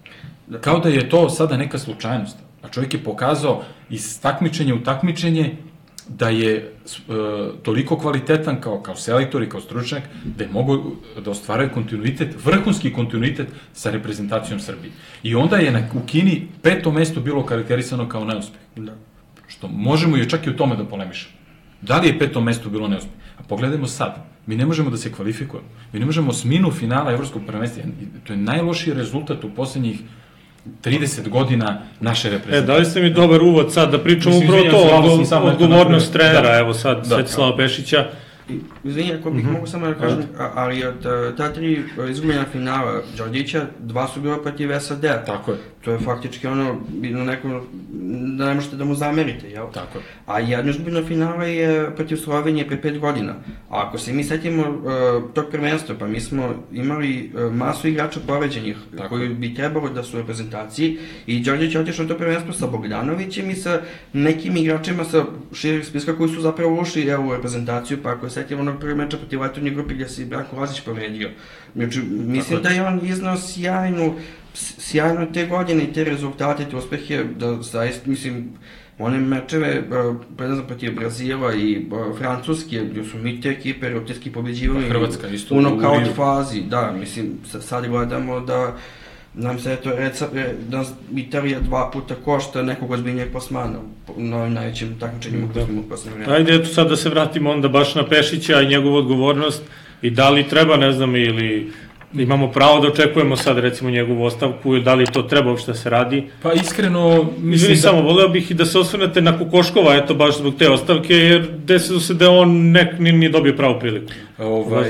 Kao da je to sada neka slučajnost. A čovjek je pokazao iz takmičenja u takmičenje da je e, toliko kvalitetan kao, kao selektor i kao stručnjak, da je mogao da ostvaruje kontinuitet, vrhunski kontinuitet sa reprezentacijom Srbije. I onda je na, u Kini peto mesto bilo karakterisano kao neuspeh. Da. Što možemo i čak i u tome da polemišemo. Da li je peto mesto bilo neuspeh? A pogledajmo sad. Mi ne možemo da se kvalifikujemo. Mi ne možemo osminu finala evropskog prvenstva. To je najlošiji rezultat u poslednjih trideset godina naše reprezentacije. E, dali ste mi dobar uvod sad da pričamo upravo to, odgovornost trenera, evo sad, Svetislava Pešića. Izvinjam, ako bih mogu samo da kažem, ali od ta tri izgubljena finala Đorđevića, dva su bila protiv S A D-a. Tako je. To je faktički ono, neko, da ne možete da mu zamerite, jel? Tako je. A jedno izgubljeno finala je protiv Slovenije pre pet godina. A ako se mi setimo uh, tog prvenstva, pa mi smo imali uh, masu igrača povređenih, koji bi trebalo da su u reprezentaciji, i Đorđević je otišao to prvenstvo sa Bogdanovićem i sa nekim igračima sa širih spiska koji su zapravo ušli evo, u reprezentaciju, pa ako se setimo onog prvog meča protiv Letovnje grupe gdje se Branko Lazić povredio. Znači, mislim da je on iznao sjajnu sjajno te godine i te rezultate, te uspehe, da zaista, mislim, one mečeve, predazam protiv Brazila i Francuske, gdje su mi te ekipe rutinski pobeđivali Hrvatska, isto u nokaut fazi, da, mislim, sad gledamo da nam se eto, da Italija dva puta košta nekog ozbiljnijeg plasmana na ovim najvećim takmičenjima koji smo u poslednje vreme. Ajde, eto sad da se vratimo onda baš na Pešića i njegovu odgovornost i da li treba, ne znam, ili imamo pravo da očekujemo sad recimo njegovu ostavku, da li to treba uopšte se radi? Pa iskreno... Izvini, da... samo, voleo bih i da se osvrnete na Kokoškova, eto baš zbog te ostavke, jer desilo se da on nek nije dobio pravu priliku. Ovaj,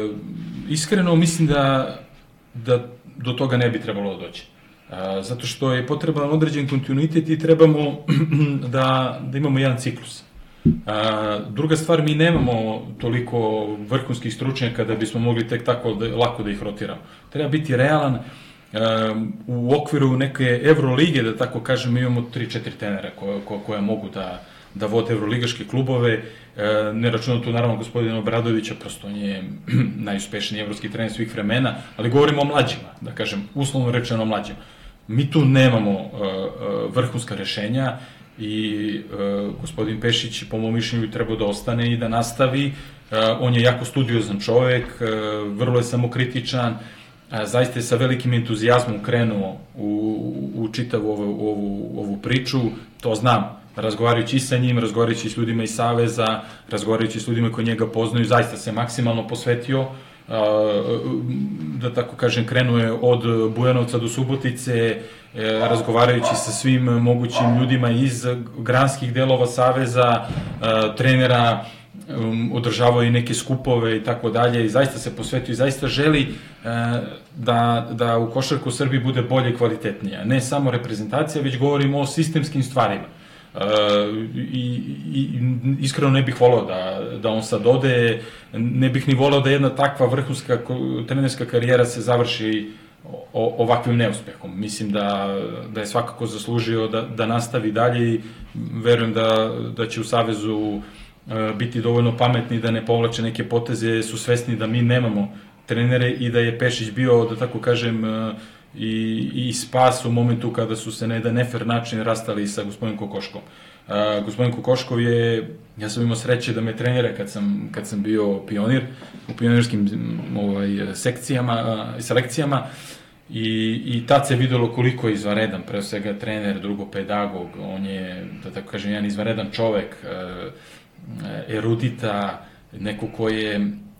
iskreno mislim da, da do toga ne bi trebalo doći. Zato što je potreban određen kontinuitet i trebamo da, da imamo jedan ciklus. A, druga stvar, mi nemamo toliko vrhunskih stručnjaka da bismo mogli tek tako da, lako da ih rotiramo. Treba biti realan. A, u okviru neke Evrolige, da tako kažem, imamo tri četiri trenera koja, koja, koja mogu da, da vode evroligaške klubove. A, ne računam tu naravno gospodina Obradovića, prosto on je najuspešniji evropski trener svih vremena, ali govorimo o mlađima, da kažem, uslovno rečeno o mlađima. Mi tu nemamo a, a, vrhunska rešenja, i e, gospodin Pešić po mom mišljenju trebao da ostane i da nastavi. E, on je jako studiozan čovek, e, vrlo je samokritičan, e, zaista je sa velikim entuzijazmom krenuo u, u čitavu ovu, ovu, ovu priču, to znam, razgovarajući i sa njim, razgovarajući s ljudima iz Saveza, razgovarajući s ljudima koji njega poznaju, zaista se maksimalno posvetio, da tako kažem, krenuo je od Bujanovca do Subotice, razgovarajući sa svim mogućim ljudima iz granskih delova Saveza, trenera, održavao i neke skupove i tako dalje, i zaista se posvetio i zaista želi da, da u košarku u Srbiji bude bolje i kvalitetnija. Ne samo reprezentacija, već govorimo o sistemskim stvarima. Uh, i, i iskreno ne bih volao da, da on sad ode, ne bih ni volao da jedna takva vrhunska trenerska karijera se završi o, ovakvim neuspehom. Mislim da, da je svakako zaslužio da, da nastavi dalje i verujem da, da će u Savezu uh, biti dovoljno pametni da ne povlače neke poteze, su svesni da mi nemamo trenere i da je Pešić bio, da tako kažem, uh, I, i spas u momentu kada su se na jedan nefer način rastali sa gospodinom Kokoškom. Uh, gospodin Kokoškov je, ja sam imao sreće da me trenira kad sam, kad sam bio pionir u pionirskim ovaj, sekcijama i selekcijama i, i tad se videlo koliko je izvanredan, pre svega trener, drugo pedagog, on je, da tako kažem, jedan izvanredan čovek, uh, erudita, neko ko je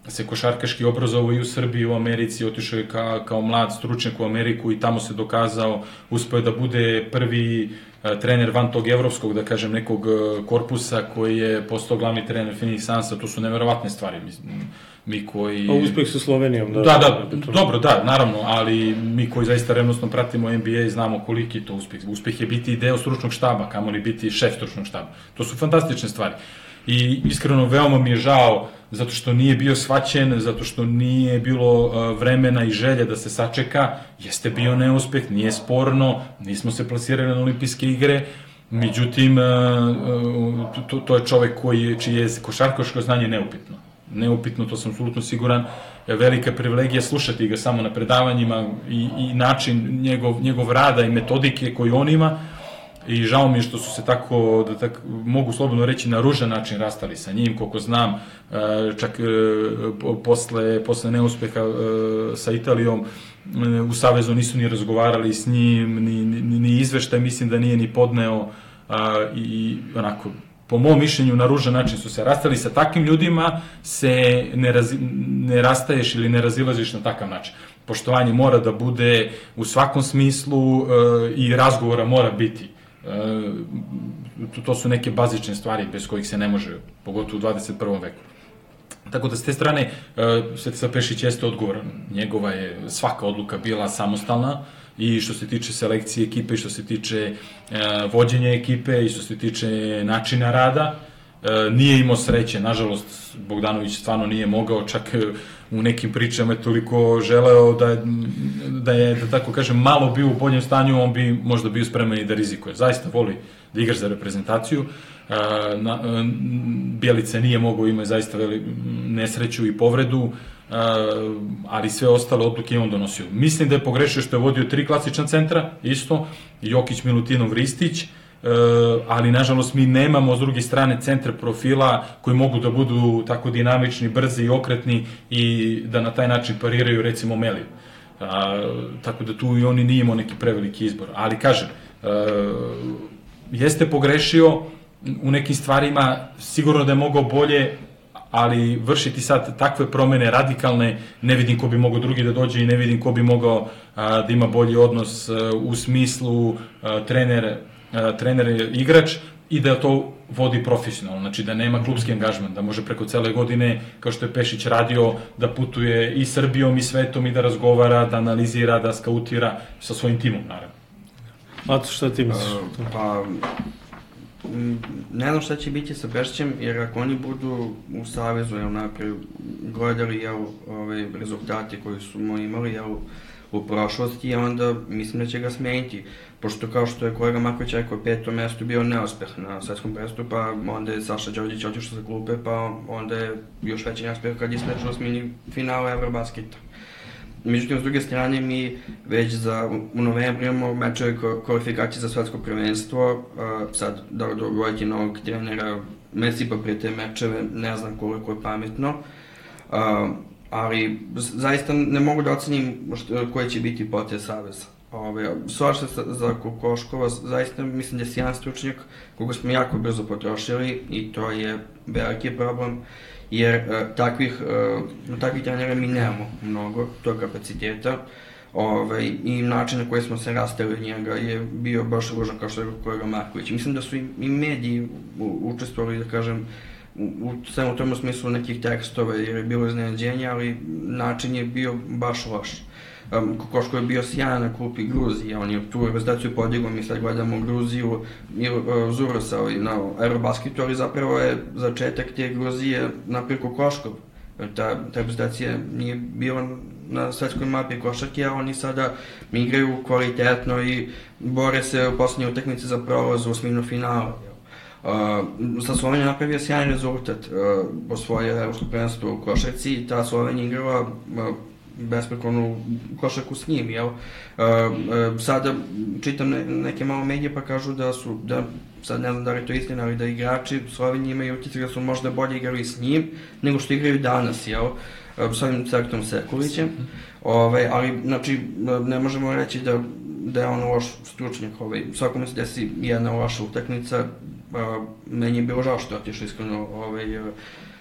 se košarkaški obrazovao i u Srbiji, u Americi, otišao je ka, kao mlad stručnjak u Ameriku i tamo se dokazao, uspeo je da bude prvi trener van tog evropskog, da kažem, nekog korpusa koji je postao glavni trener Phoenix Sunsa. To su neverovatne stvari, mi koji... A uspeh sa Slovenijom, da. Da, da, dobro, da, naravno, ali mi koji zaista revnosno pratimo N B A znamo koliki je to uspeh. Uspeh je biti deo stručnog štaba, kamoli biti šef stručnog štaba. To su fantastične stvari. I iskreno veoma mi je žao zato što nije bio shvaćen, zato što nije bilo vremena i želje da se sačeka. Jeste bio neuspeh, nije sporno, nismo se plasirali na olimpijske igre, međutim, to, to je čovek koji, čije je košarkaško znanje neupitno. Neupitno, to sam apsolutno siguran. Velika privilegija slušati ga samo na predavanjima i, i način njegov, njegov rada i metodike koju on ima. I žao mi je što su se tako, da tako mogu slobodno reći, na ružan način rastali sa njim, koliko znam, čak posle, posle neuspeha sa Italijom u Savezu nisu ni razgovarali s njim, ni, ni, ni izveštaj mislim da nije ni podneo i onako, po mom mišljenju, na ružan način su se rastali. Sa takvim ljudima se ne, razi, ne rastaješ ili ne razilaziš na takav način. Poštovanje mora da bude u svakom smislu i razgovora mora biti. To su neke bazične stvari bez kojih se ne može, pogotovo u dvadeset prvom veku. Tako da s te strane Svetislav Pešić jeste odgovoran. Njegova je svaka odluka bila samostalna i što se tiče selekcije ekipe, i što se tiče vođenja ekipe, i što se tiče načina rada. Nije imao sreće, nažalost Bogdanović stvarno nije mogao, čak u nekim pričama je toliko želeo da, da je, da tako kažem, malo bio u boljem stanju, on bi možda bio spreman i da rizikuje. Zaista voli da igraš za reprezentaciju. Bjelica nije mogao, ima zaista veli, nesreću i povredu, ali sve ostale odluke je on donosio. Mislim da je pogrešio što je vodio tri klasična centra, isto, Jokić, Milutinov, Ristić, ali nažalost mi nemamo s druge strane centre profila koji mogu da budu tako dinamični, brzi i okretni i da na taj način pariraju recimo Meliju. Tako da tu i oni nije imao neki preveliki izbor. Ali kažem, jeste pogrešio u nekim stvarima, sigurno da je mogao bolje, ali vršiti sad takve promene radikalne, ne vidim ko bi mogao drugi da dođe i ne vidim ko bi mogao da ima bolji odnos u smislu trener trener je igrač i da to vodi profesionalno, znači da nema klubski angažman, da može preko cele godine, kao što je Pešić radio, da putuje i Srbijom i svetom i da razgovara, da analizira, da skautira sa svojim timom, naravno. Mato, šta ti misliš? Uh, pa, ne znam šta će biti sa Pešićem, jer ako oni budu u Savezu, jel, naprijed, gledali, jel, ove rezultate koji su mu imali, jel, u prošlosti, onda mislim da će ga smeniti. Pošto kao što je kolega Marković rekao, peto mesto bio neuspeh na svetskom prvenstvu, pa onda je Saša Đorđević otišao sa klupe, pa onda je još veći neuspeh kad je sprečilo smini finala Eurobasketa. Međutim, s druge strane, mi već za, u novembru imamo mečeve kvalifikacije za svetsko prvenstvo, sad da dogovoriti novog trenera, Messi pa prije te mečeve, ne znam koliko je pametno, ali zaista ne mogu da ocenim koji će biti potez Saveza. Slažem se za Kokoškova, zaista mislim da je sjajan stručnjak koga smo jako brzo potrošili i to je veliki problem, jer takvih, takvih trenera mi nemamo mnogo, tog kapaciteta. Ove, i način na koji smo se rastali od njega je bio baš ružan, kao što je kolega Marković. Mislim da su i, i mediji učestvovali, da kažem, u svemu tomu smislu nekih tekstova, jer je bilo iznenađenje, ali način je bio baš loš. Um, Kokoško je bio sjajan na klupi Gruzije, on je tu reprezentaciju podigao, mi sad gledamo Gruziju i uh, Zurosa na Eurobasketu, ali zapravo je začetak te Gruzije naprijed Kokoškov. Ta, ta reprezentacija nije bila na svetskoj mapi košarke, a oni sada igraju kvalitetno i bore se u poslednje utakmice za prolaz u osminu finala. Uh, sa Slovenija napravio sjajan rezultat, uh, osvojio evropsko prvenstvo u košarci i ta Slovenija igrala uh, besprekornu košarku s njim, jel? Uh, uh, sada čitam ne, neke malo medije pa kažu da su, da, sad ne znam da li je to istina, ali da igrači Slovenije imaju utjecaj da su možda bolje igrali s njim nego što igraju danas, jel? Uh, s ovim Sertom Sekulićem. Ove, ali, znači, ne možemo reći da, da je on loš stručnjak. Ovaj. Svakome se desi jedna loša utakmica. Uh, meni je bilo žao što je otišao iskreno ovaj, uh,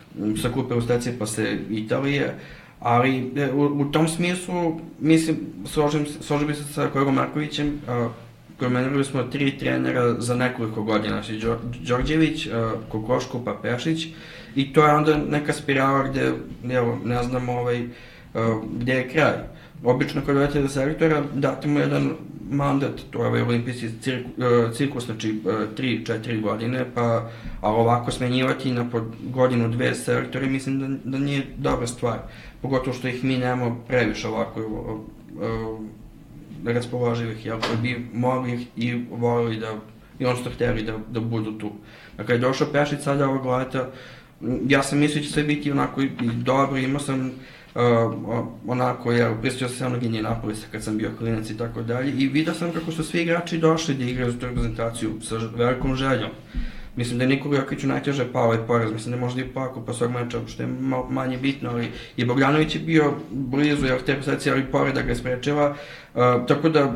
sa kupe Austracije posle Italije, ali u, u tom smislu, mislim, složim, složim bi se sa kolegom Markovićem, promenili smo tri trenera za nekoliko godina, znači Đorđević, Kokoško pa Pešić, i to je onda neka spirala gde, evo, ne znam ovaj, gde je kraj. Obično kad dovedete do selektora, date mu jedan mandat, to je ovaj olimpijski cirkus, znači tri četiri godine, pa, ali ovako smenjivati na po godinu, dve selektori, mislim da, da nije dobra stvar. Pogotovo što ih mi nemamo previše ovako uh, raspoloživih, jel, koji bi mogli i volili da, i on što htjeli da, da budu tu. Dakle, je došao Pešić sada ovog leta, ja sam mislio će sve biti onako i dobro, imao sam Uh, onako, ja prisjećao se onog Indianapolisa kad sam bio klinac i tako dalje, i vidio sam kako su svi igrači došli da igraju za tu reprezentaciju sa velikom željom. Mislim da je Nikola Jokiću najteže pao ovaj poraz, mislim da je možda i plako pa svog meča, što je manje bitno, ali i Bogdanović je bio blizu, jer te reprezentacije, ali povreda ga je sprečila, uh, tako da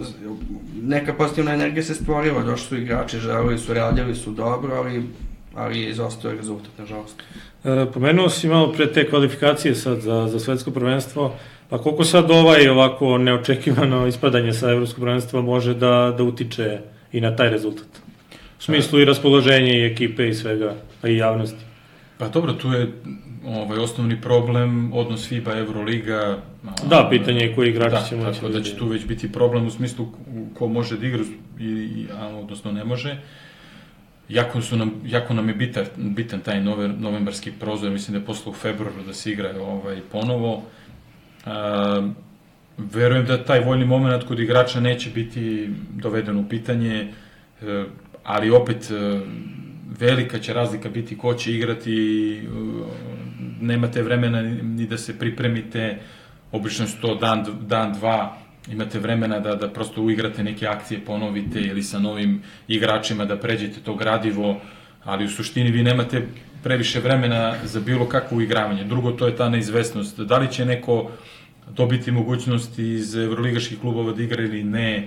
neka pozitivna energija se stvorila, došli su igrači, želili su, radili su dobro, ali ali je izostao rezultat, nažalost. E, pomenuo si malo pre te kvalifikacije sad za, za svetsko prvenstvo, pa koliko sad ovaj ovako neočekivano ispadanje sa evropskog prvenstva može da, da utiče i na taj rezultat? U smislu i raspoloženje i ekipe i svega, a i javnosti. Pa dobro, tu je ovaj, osnovni problem, odnos FIBA, Euroliga. Da, pitanje je koji igrači da, će moći. Tako da će tu već biti problem u smislu ko može da igra, i, a, odnosno ne može. Jako, su nam, jako nam je bitan, bitan taj nove, novembarski prozor, mislim da je posle u februaru da se igra ovaj, ponovo. A, verujem da taj voljni moment kod igrača neće biti doveden u pitanje, e, ali opet e, velika će razlika biti ko će igrati, e, nemate vremena ni da se pripremite, obično su to dan, dan dva, imate vremena da, da prosto uigrate neke akcije, ponovite ili sa novim igračima da pređete to gradivo, ali u suštini vi nemate previše vremena za bilo kakvo uigravanje. Drugo, to je ta neizvesnost. Da li će neko dobiti mogućnost iz evroligaških klubova da igra ili ne?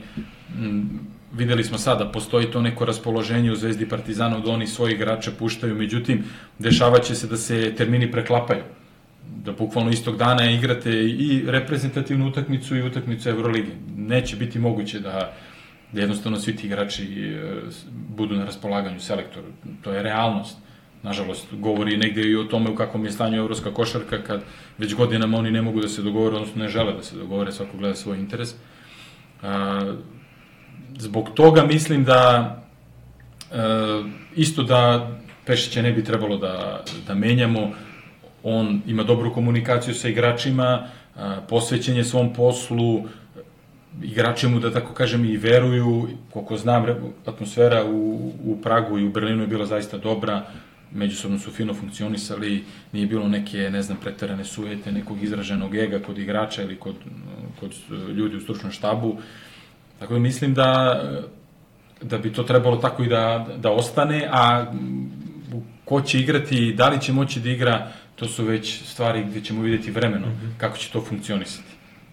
Videli smo sada, postoji to neko raspoloženje u Zvezdi Partizana da oni svoje igrače puštaju, međutim, dešavaće se da se termini preklapaju. Da bukvalno istog dana igrate i reprezentativnu utakmicu i utakmicu Evrolige. Neće biti moguće da, da jednostavno svi ti igrači budu na raspolaganju selektoru. To je realnost. Nažalost, govori negde i o tome u kakvom je stanju evropska košarka, kad već godinama oni ne mogu da se dogovore, odnosno ne žele da se dogovore, svako gleda svoj interes. Zbog toga mislim da isto da Pešića ne bi trebalo da, da menjamo. On ima dobru komunikaciju sa igračima, posvećen je svom poslu, igrači mu, da tako kažem, i veruju. Koliko znam, atmosfera u, u Pragu i u Berlinu je bila zaista dobra, međusobno su fino funkcionisali, nije bilo neke, ne znam, preterane sujete, nekog izraženog ega kod igrača ili kod, kod ljudi u stručnom štabu. Tako da mislim da, da bi to trebalo tako i da, da ostane, a ko će igrati, da li će moći da igra, to su već stvari gde ćemo vidjeti vremenom kako će to funkcionisati.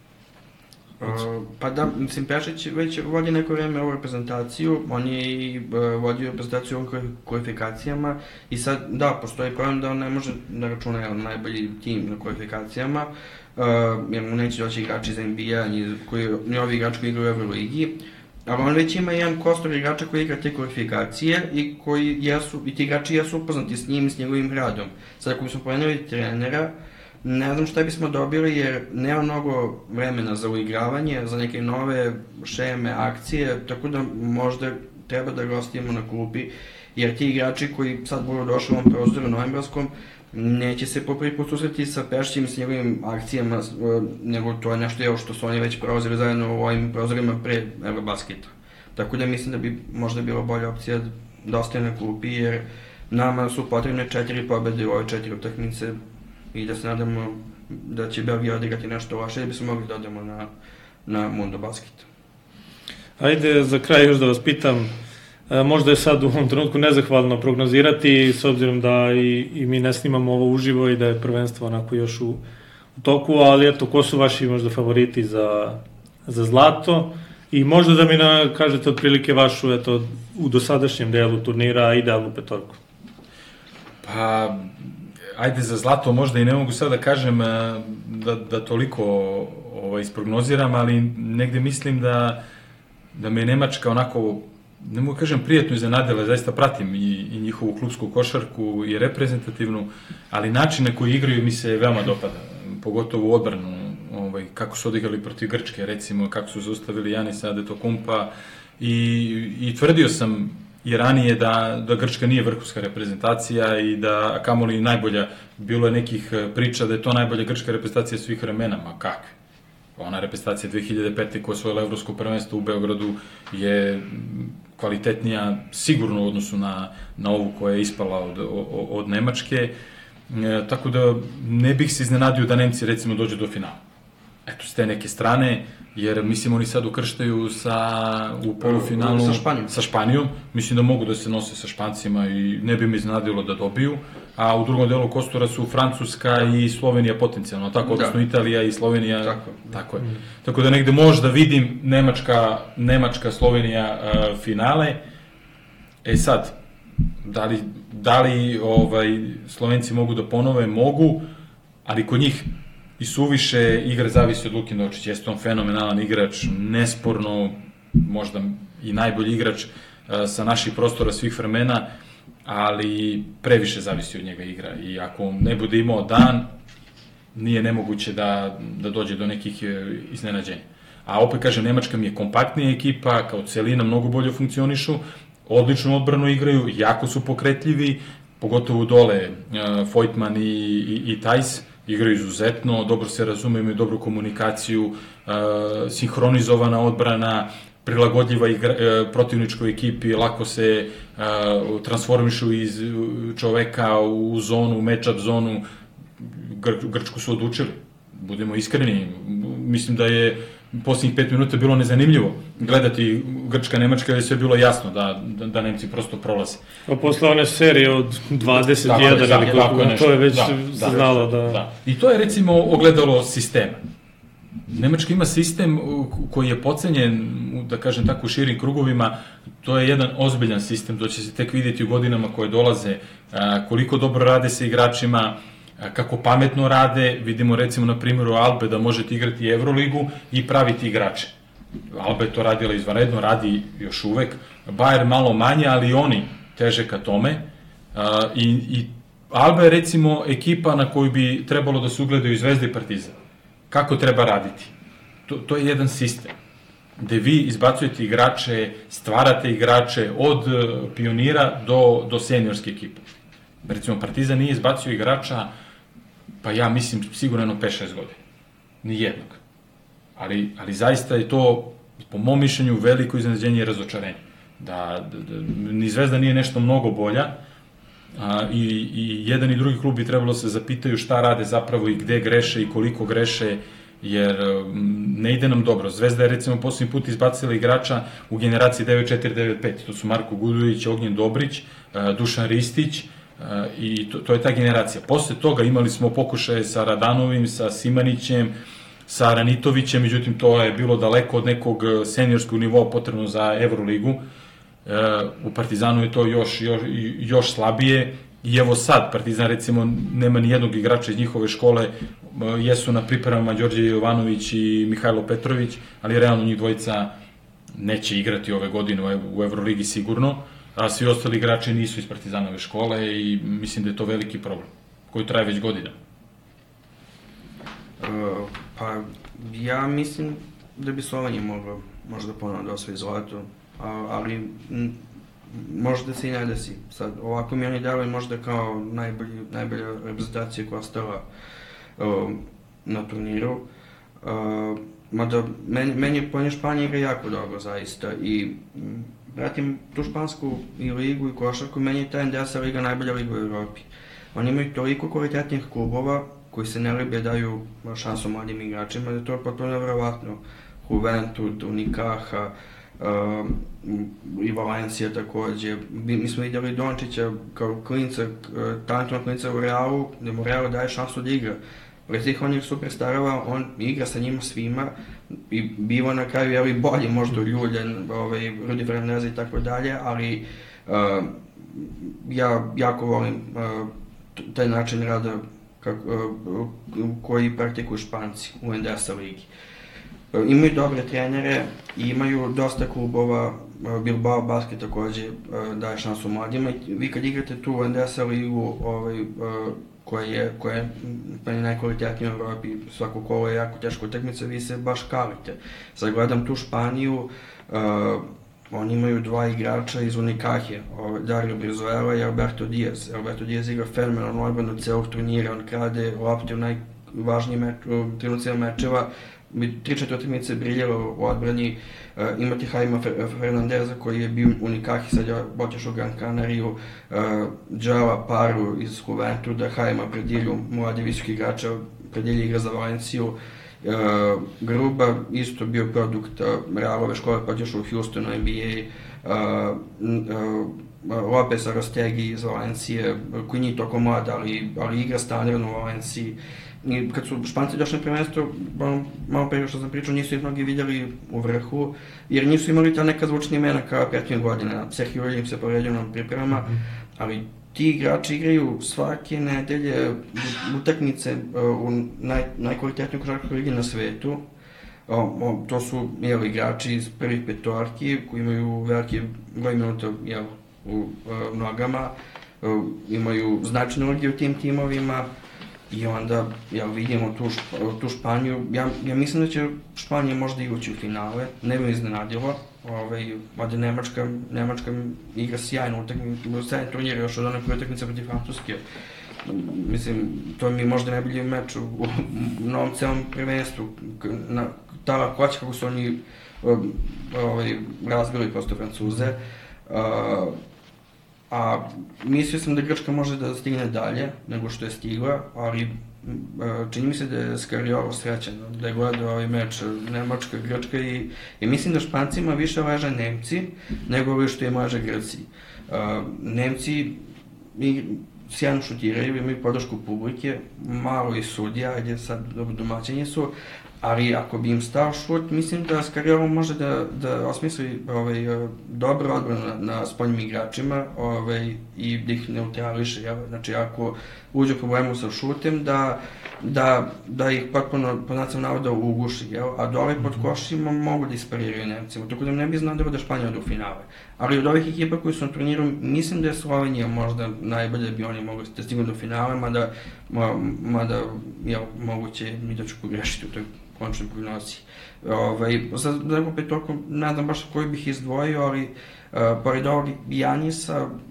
Uh, pa da, mislim, Pešić već vodi neko vreme ovu reprezentaciju, on je i uh, vodio reprezentaciju u ovim kvalifikacijama i sad, da, postoji problem da on ne može da računa na najbolji tim na kvalifikacijama, uh, jer mu neće doći igrači iz N B A, ni, koji, ni ovi igrači koji igraju u Euroligi, ali on već ima jedan kostor igrača koji igra te kvalifikacije i koji jesu, i ti igrači jesu upoznati s njim i s njegovim radom. Sad, ako bismo pomenuli trenera, ne znam šta bismo dobili, jer nema mnogo vremena za uigravanje, za neke nove šeme, akcije, tako da možda treba da ga ostavimo na klupi, jer ti igrači koji sad budu došli u ovom prozoru novembarskom, neće se po prvi put susreti sa Pešićem i s njegovim akcijama, nego to je nešto evo što su oni već prolazili zajedno u ovim prozorima pre Eurobasketa. Tako da mislim da bi možda bila bolja opcija da ostane na klupi, jer nama su potrebne četiri pobede u ove četiri utakmice i da se nadamo da će Belgija odigrati nešto loše da bi se mogli da odemo na, na Mundo Basket. Ajde, za kraj još da vas pitam, možda je sad u ovom trenutku nezahvalno prognozirati, s obzirom da i, i mi ne snimamo ovo uživo i da je prvenstvo onako još u, u toku, ali eto, ko su vaši možda favoriti za, za zlato? I možda da mi na, kažete otprilike vašu, eto, u dosadašnjem delu turnira idealnu petorku. Pa, ajde za zlato možda i ne mogu sad da kažem da, da toliko ovaj, isprognoziram, ali negde mislim da, da me Nemačka onako, ne mogu kažem prijetno iznenadila, zaista pratim i, i njihovu klubsku košarku i reprezentativnu, ali način na koji igraju mi se veoma dopada, pogotovo u odbranu, ovaj, kako su odigrali protiv Grčke, recimo, kako su zaustavili Janisa Antetokounmpa i, i tvrdio sam i ranije da, da Grčka nije vrhunska reprezentacija i da, kamoli najbolja, bilo je nekih priča da je to najbolja grčka reprezentacija svih vremena, ma kakve? Ona reprezentacija dve hiljade pete koja je osvojila evropsko prvenstvo u Beogradu je kvalitetnija sigurno u odnosu na, na ovu koja je ispala od, od, od Nemačke, e, tako da ne bih se iznenadio da Nemci recimo dođu do finala. Eto, s te neke strane, jer mislim oni sad ukrštaju sa, u polufinalu sa Španijom. sa Španijom, mislim da mogu da se nose sa Špancima i ne bi me iznenadilo da dobiju, a u drugom delu kostura su Francuska i Slovenija potencijalno, tako, odnosno da. Italija i Slovenija, tako, tako je. Mm. Tako da negde možda vidim Nemačka, Nemačka Slovenija uh, finale. E sad, da li, da li ovaj, Slovenci mogu da ponove? Mogu, ali kod njih i suviše igra zavisi od Luke Dončića, jeste on fenomenalan igrač, nesporno, možda i najbolji igrač uh, sa naših prostora svih vremena, ali previše zavisi od njega igra i ako ne bude imao dan, nije nemoguće da, da dođe do nekih iznenađenja. A opet kažem, Nemačka mi je kompaktnija ekipa, kao celina mnogo bolje funkcionišu, odličnu odbranu igraju, jako su pokretljivi, pogotovo dole uh, Voigtmann i, i, i Thijs, igraju izuzetno, dobro se razumeju, imaju dobru komunikaciju, uh, sinhronizovana odbrana, prilagodljiva igra, uh, protivničkoj ekipi, lako se uh, transformišu iz čoveka u zonu, u match-up zonu, Gr Grčku su odučili, budemo iskreni, mislim da je posljednjih pet minuta bilo nezanimljivo gledati Grčka-Nemačka, jer je sve bilo jasno da, da, da Nemci prosto prolaze. A posle one serije od dvadeset jedan, da, ili koliko, da, to je već da, se da, znalo da... da... I to je recimo ogledalo sistema. Nemačka ima sistem koji je pocenjen, da kažem tako, u širim krugovima, to je jedan ozbiljan sistem, to će se tek vidjeti u godinama koje dolaze, koliko dobro rade sa igračima, kako pametno rade, vidimo recimo na primjeru Albe da možete igrati Evroligu i praviti igrače. Alba je to radila izvanredno, radi još uvek, Bayern malo manje, ali oni teže ka tome. I, i Alba je recimo ekipa na koju bi trebalo da se ugledaju i Zvezda i Partizan. Kako treba raditi? To, to je jedan sistem gde vi izbacujete igrače, stvarate igrače od pionira do, do seniorske ekipe. Recimo, Partizan nije izbacio igrača, pa ja mislim sigurno jedno pet šest godina. Nijednog. Ali, ali zaista je to, po mom mišljenju, veliko iznenađenje i razočarenje. Da, da, da ni Zvezda nije nešto mnogo bolja, a, i, i jedan i drugi klub bi trebalo se zapitaju šta rade zapravo i gde greše i koliko greše, jer ne ide nam dobro. Zvezda je recimo posljednji put izbacila igrača u generaciji devet četiri devet pet. To su Marko Gudović, Ognjen Dobrić, Dušan Ristić, i to, to je ta generacija. Posle toga imali smo pokušaje sa Radanovim, sa Simanićem, sa Ranitovićem, međutim to je bilo daleko od nekog seniorskog nivoa potrebno za Evroligu. E, u Partizanu je to još, još, još slabije i evo sad Partizan recimo nema ni jednog igrača iz njihove škole, jesu na pripremama Đorđe Jovanović i Mihajlo Petrović, ali realno njih dvojica neće igrati ove godine u Evroligi sigurno, a svi ostali igrači nisu iz Partizanove škole i mislim da je to veliki problem, koji traje već godina. Uh, pa, ja mislim da bi Slovenija mogla možda ponovno da osvoji zlato, ali m, možda se i ne desi. Sad, ovako mi oni dali možda kao najbolji, najbolja reprezentacija koja stala uh, na turniru. Uh, mada, meni, meni je Španija igra jako dobro, zaista, i pratim tu špansku i ligu i košarku, meni je ta en de es liga najbolja liga u Evropi. Oni imaju toliko kvalitetnih klubova koji se ne libe daju šansu mladim igračima, da to je potpuno nevjerovatno. Juventud, Unicaja, uh, i Valencija takođe. Mi, mi smo vidjeli Dončića kao klinca, talentnog klinca u Realu, gde mu Realu daje šansu da igra. Pre svih onih superstarova, on igra sa njima svima i biva na kraju jeli bolje, možda Ljuljan, ovaj, Rudi Fernandez i tako dalje, ali uh, ja jako volim uh, taj način rada kako, koji praktikuju Španci u Endesa ligi. Imaju dobre trenere i imaju dosta klubova, Bilbao Basket takođe daje šansu mladima. Vi kad igrate tu u Endesa ligu, ovaj, koja je, koja je najkvalitetnija u Evropi, svako kolo je jako teško utakmica, vi se baš kalite. Sad gledam tu Španiju, uh, oni imaju dva igrača iz Unicaje, Dario Brizuela i Alberto Diaz. Alberto Diaz igra fenomenalnu odbranu celog turnira, on krade lopte u najvažnijim meč, trenucima mečeva, tri četiri utakmice briljalo u odbrani. Uh, imate Jaima Fernandeza koji je bio u Unicaji, sad je otišao u Gran Canariju, uh, Joao Paru iz Juventuda, Jaima Predilju, mladi visoki igrača, Predilja igra za Valenciju, uh, Gruba isto bio produkt uh, Realove škole, pa otišao u Houston, N B A, uh, uh, Lopez Arostegi iz Valencije, koji nije toliko mlad, ali, ali igra standardno u Valenciji. I kad su Španci došli na prvenstvo, malo pre što sam pričao, nisu ih mnogi vidjeli u vrhu, jer nisu imali ta neka zvučna imena kao prethodne godine. Sergio Williams se povredio na pripremama, ali ti igrači igraju svake nedelje utakmice u naj, najkvalitetnijoj košarkaškoj ligi na svetu. O, o, to su jel, igrači iz prvih petorki koji imaju velike broj minuta jel, u uh, nogama, uh, imaju značajne uloge u tim timovima. I onda, ja vidimo tu, tu Španiju, ja, ja mislim da će Španija možda i ući u finale, ne bi mi iznenadilo, ovaj, ovdje Nemačka, Nemačka igra sjajno utakmicu, sjajno turnir još od one prve utakmice protiv Francuske. Mislim, to mi je možda najbolji meč u, u, u novom celom prvenstvu, na, ta lakoća kako su oni ovaj, razbili prosto Francuze. Uh, A mislio sam da Grčka može da stigne dalje nego što je stigla, ali čini mi se da je Scariolo srećan, da je gledao ovaj meč Nemačka, Grčka i, i mislim da Špancima više leže Nemci nego li što im leže Grci. Uh, Nemci i, sjajno šutiraju, imaju podršku publike, malo i sudija, ajde sad domaćini su, ali ako bi im stao šut, mislim da Scariolo može da, da osmisli ovaj, dobro odbranu na, na spoljnim igračima ovaj, i da ih neutrališe. Jel? Znači, ako uđe u problemu sa šutem, da, da, da ih potpuno, po nacom navoda, uguši. Jel? A dole pod košima mogu da ispariraju Nemcima. Tako da ne bi znao da Španija ode u finale. Ali od ovih ekipa koji su na turniru, mislim da je Slovenija možda najbolje da bi oni mogli da stignu do finale, mada, mada jel, moguće mi da ću pogrešiti u toj končnoj prognozi. Ovaj, sad, da opet toliko, ne znam baš koju bih izdvojio, ali uh, pored ovog Janisa, uh,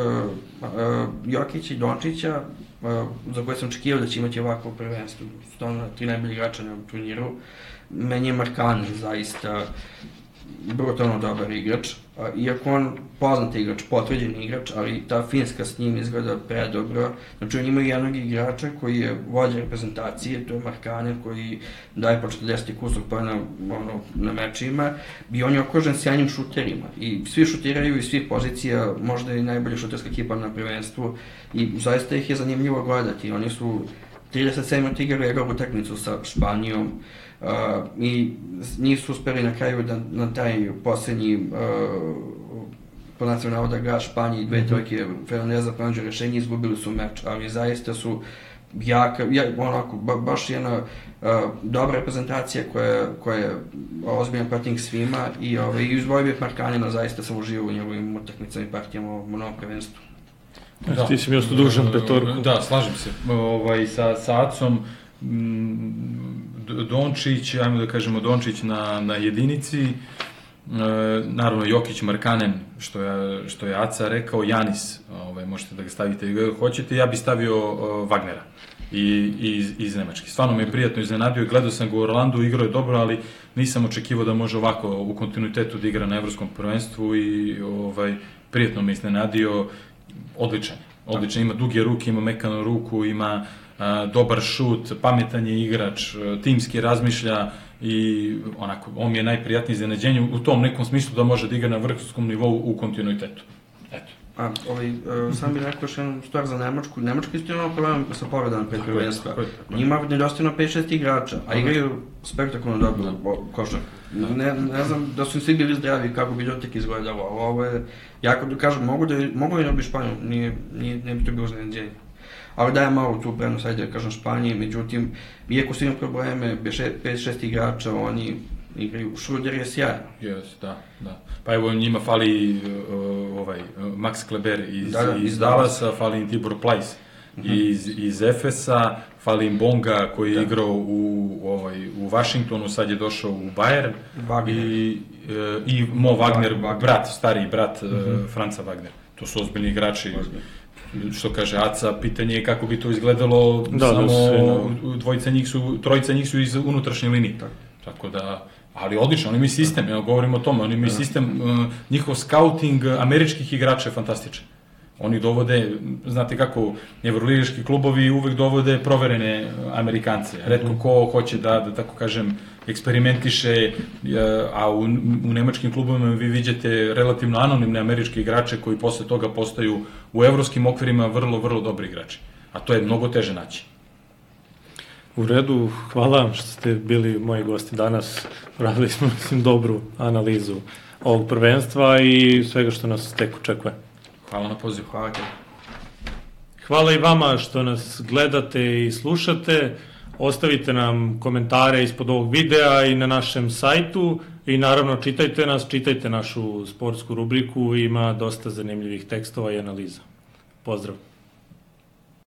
uh, Jokića i Dončića, uh, za koje sam očekivao da će imati ovako prvenstvo, stvarno tri najbolji igrača na turniru, meni je Markkanen zaista brutalno dobar igrač, iako on poznat igrač, potvrđen igrač, ali ta Finska s njim izgleda predobro. Znači on ima jednog igrača koji je vođa reprezentacije, to je Markkanen, koji daje po četrdeset kusur pojena ono, na mečima i on je okružen sjajnim šuterima i svi šutiraju iz svih pozicija, možda i najbolja šuterska ekipa na prvenstvu i zaista ih je zanimljivo gledati. Oni su trideset sedam igrali igrali utakmicu sa Španijom. Uh, i njih su uspeli na kraju da na taj posljednji uh, po nacionalnom navoda grad Španiji dve trojke Fernandeza pronađu rešenje, izgubili su meč, ali zaista su jaka, ja, onako, ba, baš jedna uh, dobra reprezentacija koja, koja je ozbiljan protivnik svima i ovaj, izboj bih Markkanena, zaista sam uživao u njegovim utakmicama i partijama u novom prvenstvu. Da. Ti si mi ostao dužan petorku. Da, slažem se. Ovaj, sa, sa Acom, Dončić, ajmo da kažemo Dončić na, na jedinici, e, naravno Jokić, Markkanen, što je, što je Aca rekao, Janis, ovaj, možete da ga stavite i hoćete, ja bih stavio uh, Wagnera i, i iz, iz Nemačke. Stvarno me je prijatno iznenadio, gledao sam ga u Orlandu, igrao je dobro, ali nisam očekivao da može ovako u kontinuitetu da igra na evropskom prvenstvu i ovaj, prijatno me iznenadio, odličan, odličan, ima duge ruke, ima mekanu ruku, ima Uh, dobar šut, pametan je igrač, uh, timski razmišlja i onako, on mi je najprijatniji iznenađenje u tom nekom smislu da može da igra na vrhunskom nivou u kontinuitetu. Eto. A, ovaj, uh, sam bih rekao još jednu stvar za Nemačku. Nemačka isto imala problem sa povredama pred prvenstva. Njima nedostajno pet šest igrača, a igraju spektakularno dobro košarku. Ne, ne znam da su svi bili zdravi kako bi to tek izgledalo, ali ovo je, jako da kažem, mogu da, mogu da bi Španiju, nije, nije, ne bi to bilo iznenađenje. ali daje malo tu prednost, ajde da kažem, Španiji, međutim, iako su imaju probleme, pet šest igrača, oni igraju, Schröder je sjajan. Yes, da, da. Pa evo njima fali uh, ovaj, Max Kleber iz, da, da, iz, iz Dallasa, fali im Tibor Pleiss uh-huh. iz, iz Efesa, fali im Bonga koji je da. igrao u, ovaj, u Washingtonu, sad je došao u Bayern i, uh, i Mo Wagner, Wagner, brat, stariji brat uh-huh. uh, Franca Wagner. To su ozbiljni igrači. Wagner. Što kaže Aca, pitanje je kako bi to izgledalo, da, samo da dvojica njih su, trojica njih su iz unutrašnje linije. Tako, Tako da, ali odlično, oni imaju sistem, evo govorimo o tome, oni imaju sistem, uh, njihov scouting američkih igrača je fantastičan. Oni dovode, znate kako, evroligaški klubovi uvek dovode proverene Amerikance. Retko ko hoće da, da tako kažem, eksperimentiše, a u, u nemačkim klubovima vi vidite relativno anonimne američke igrače koji posle toga postaju u evropskim okvirima vrlo, vrlo dobri igrači. A to je mnogo teže naći. U redu, hvala što ste bili moji gosti danas. Radili smo, mislim, dobru analizu ovog prvenstva i svega što nas tek očekuje. Hvala na pozivu. Hvala te. Hvala i vama što nas gledate i slušate. Ostavite nam komentare ispod ovog videa i na našem sajtu i naravno čitajte nas, čitajte našu sportsku rubriku, ima dosta zanimljivih tekstova i analiza. Pozdrav!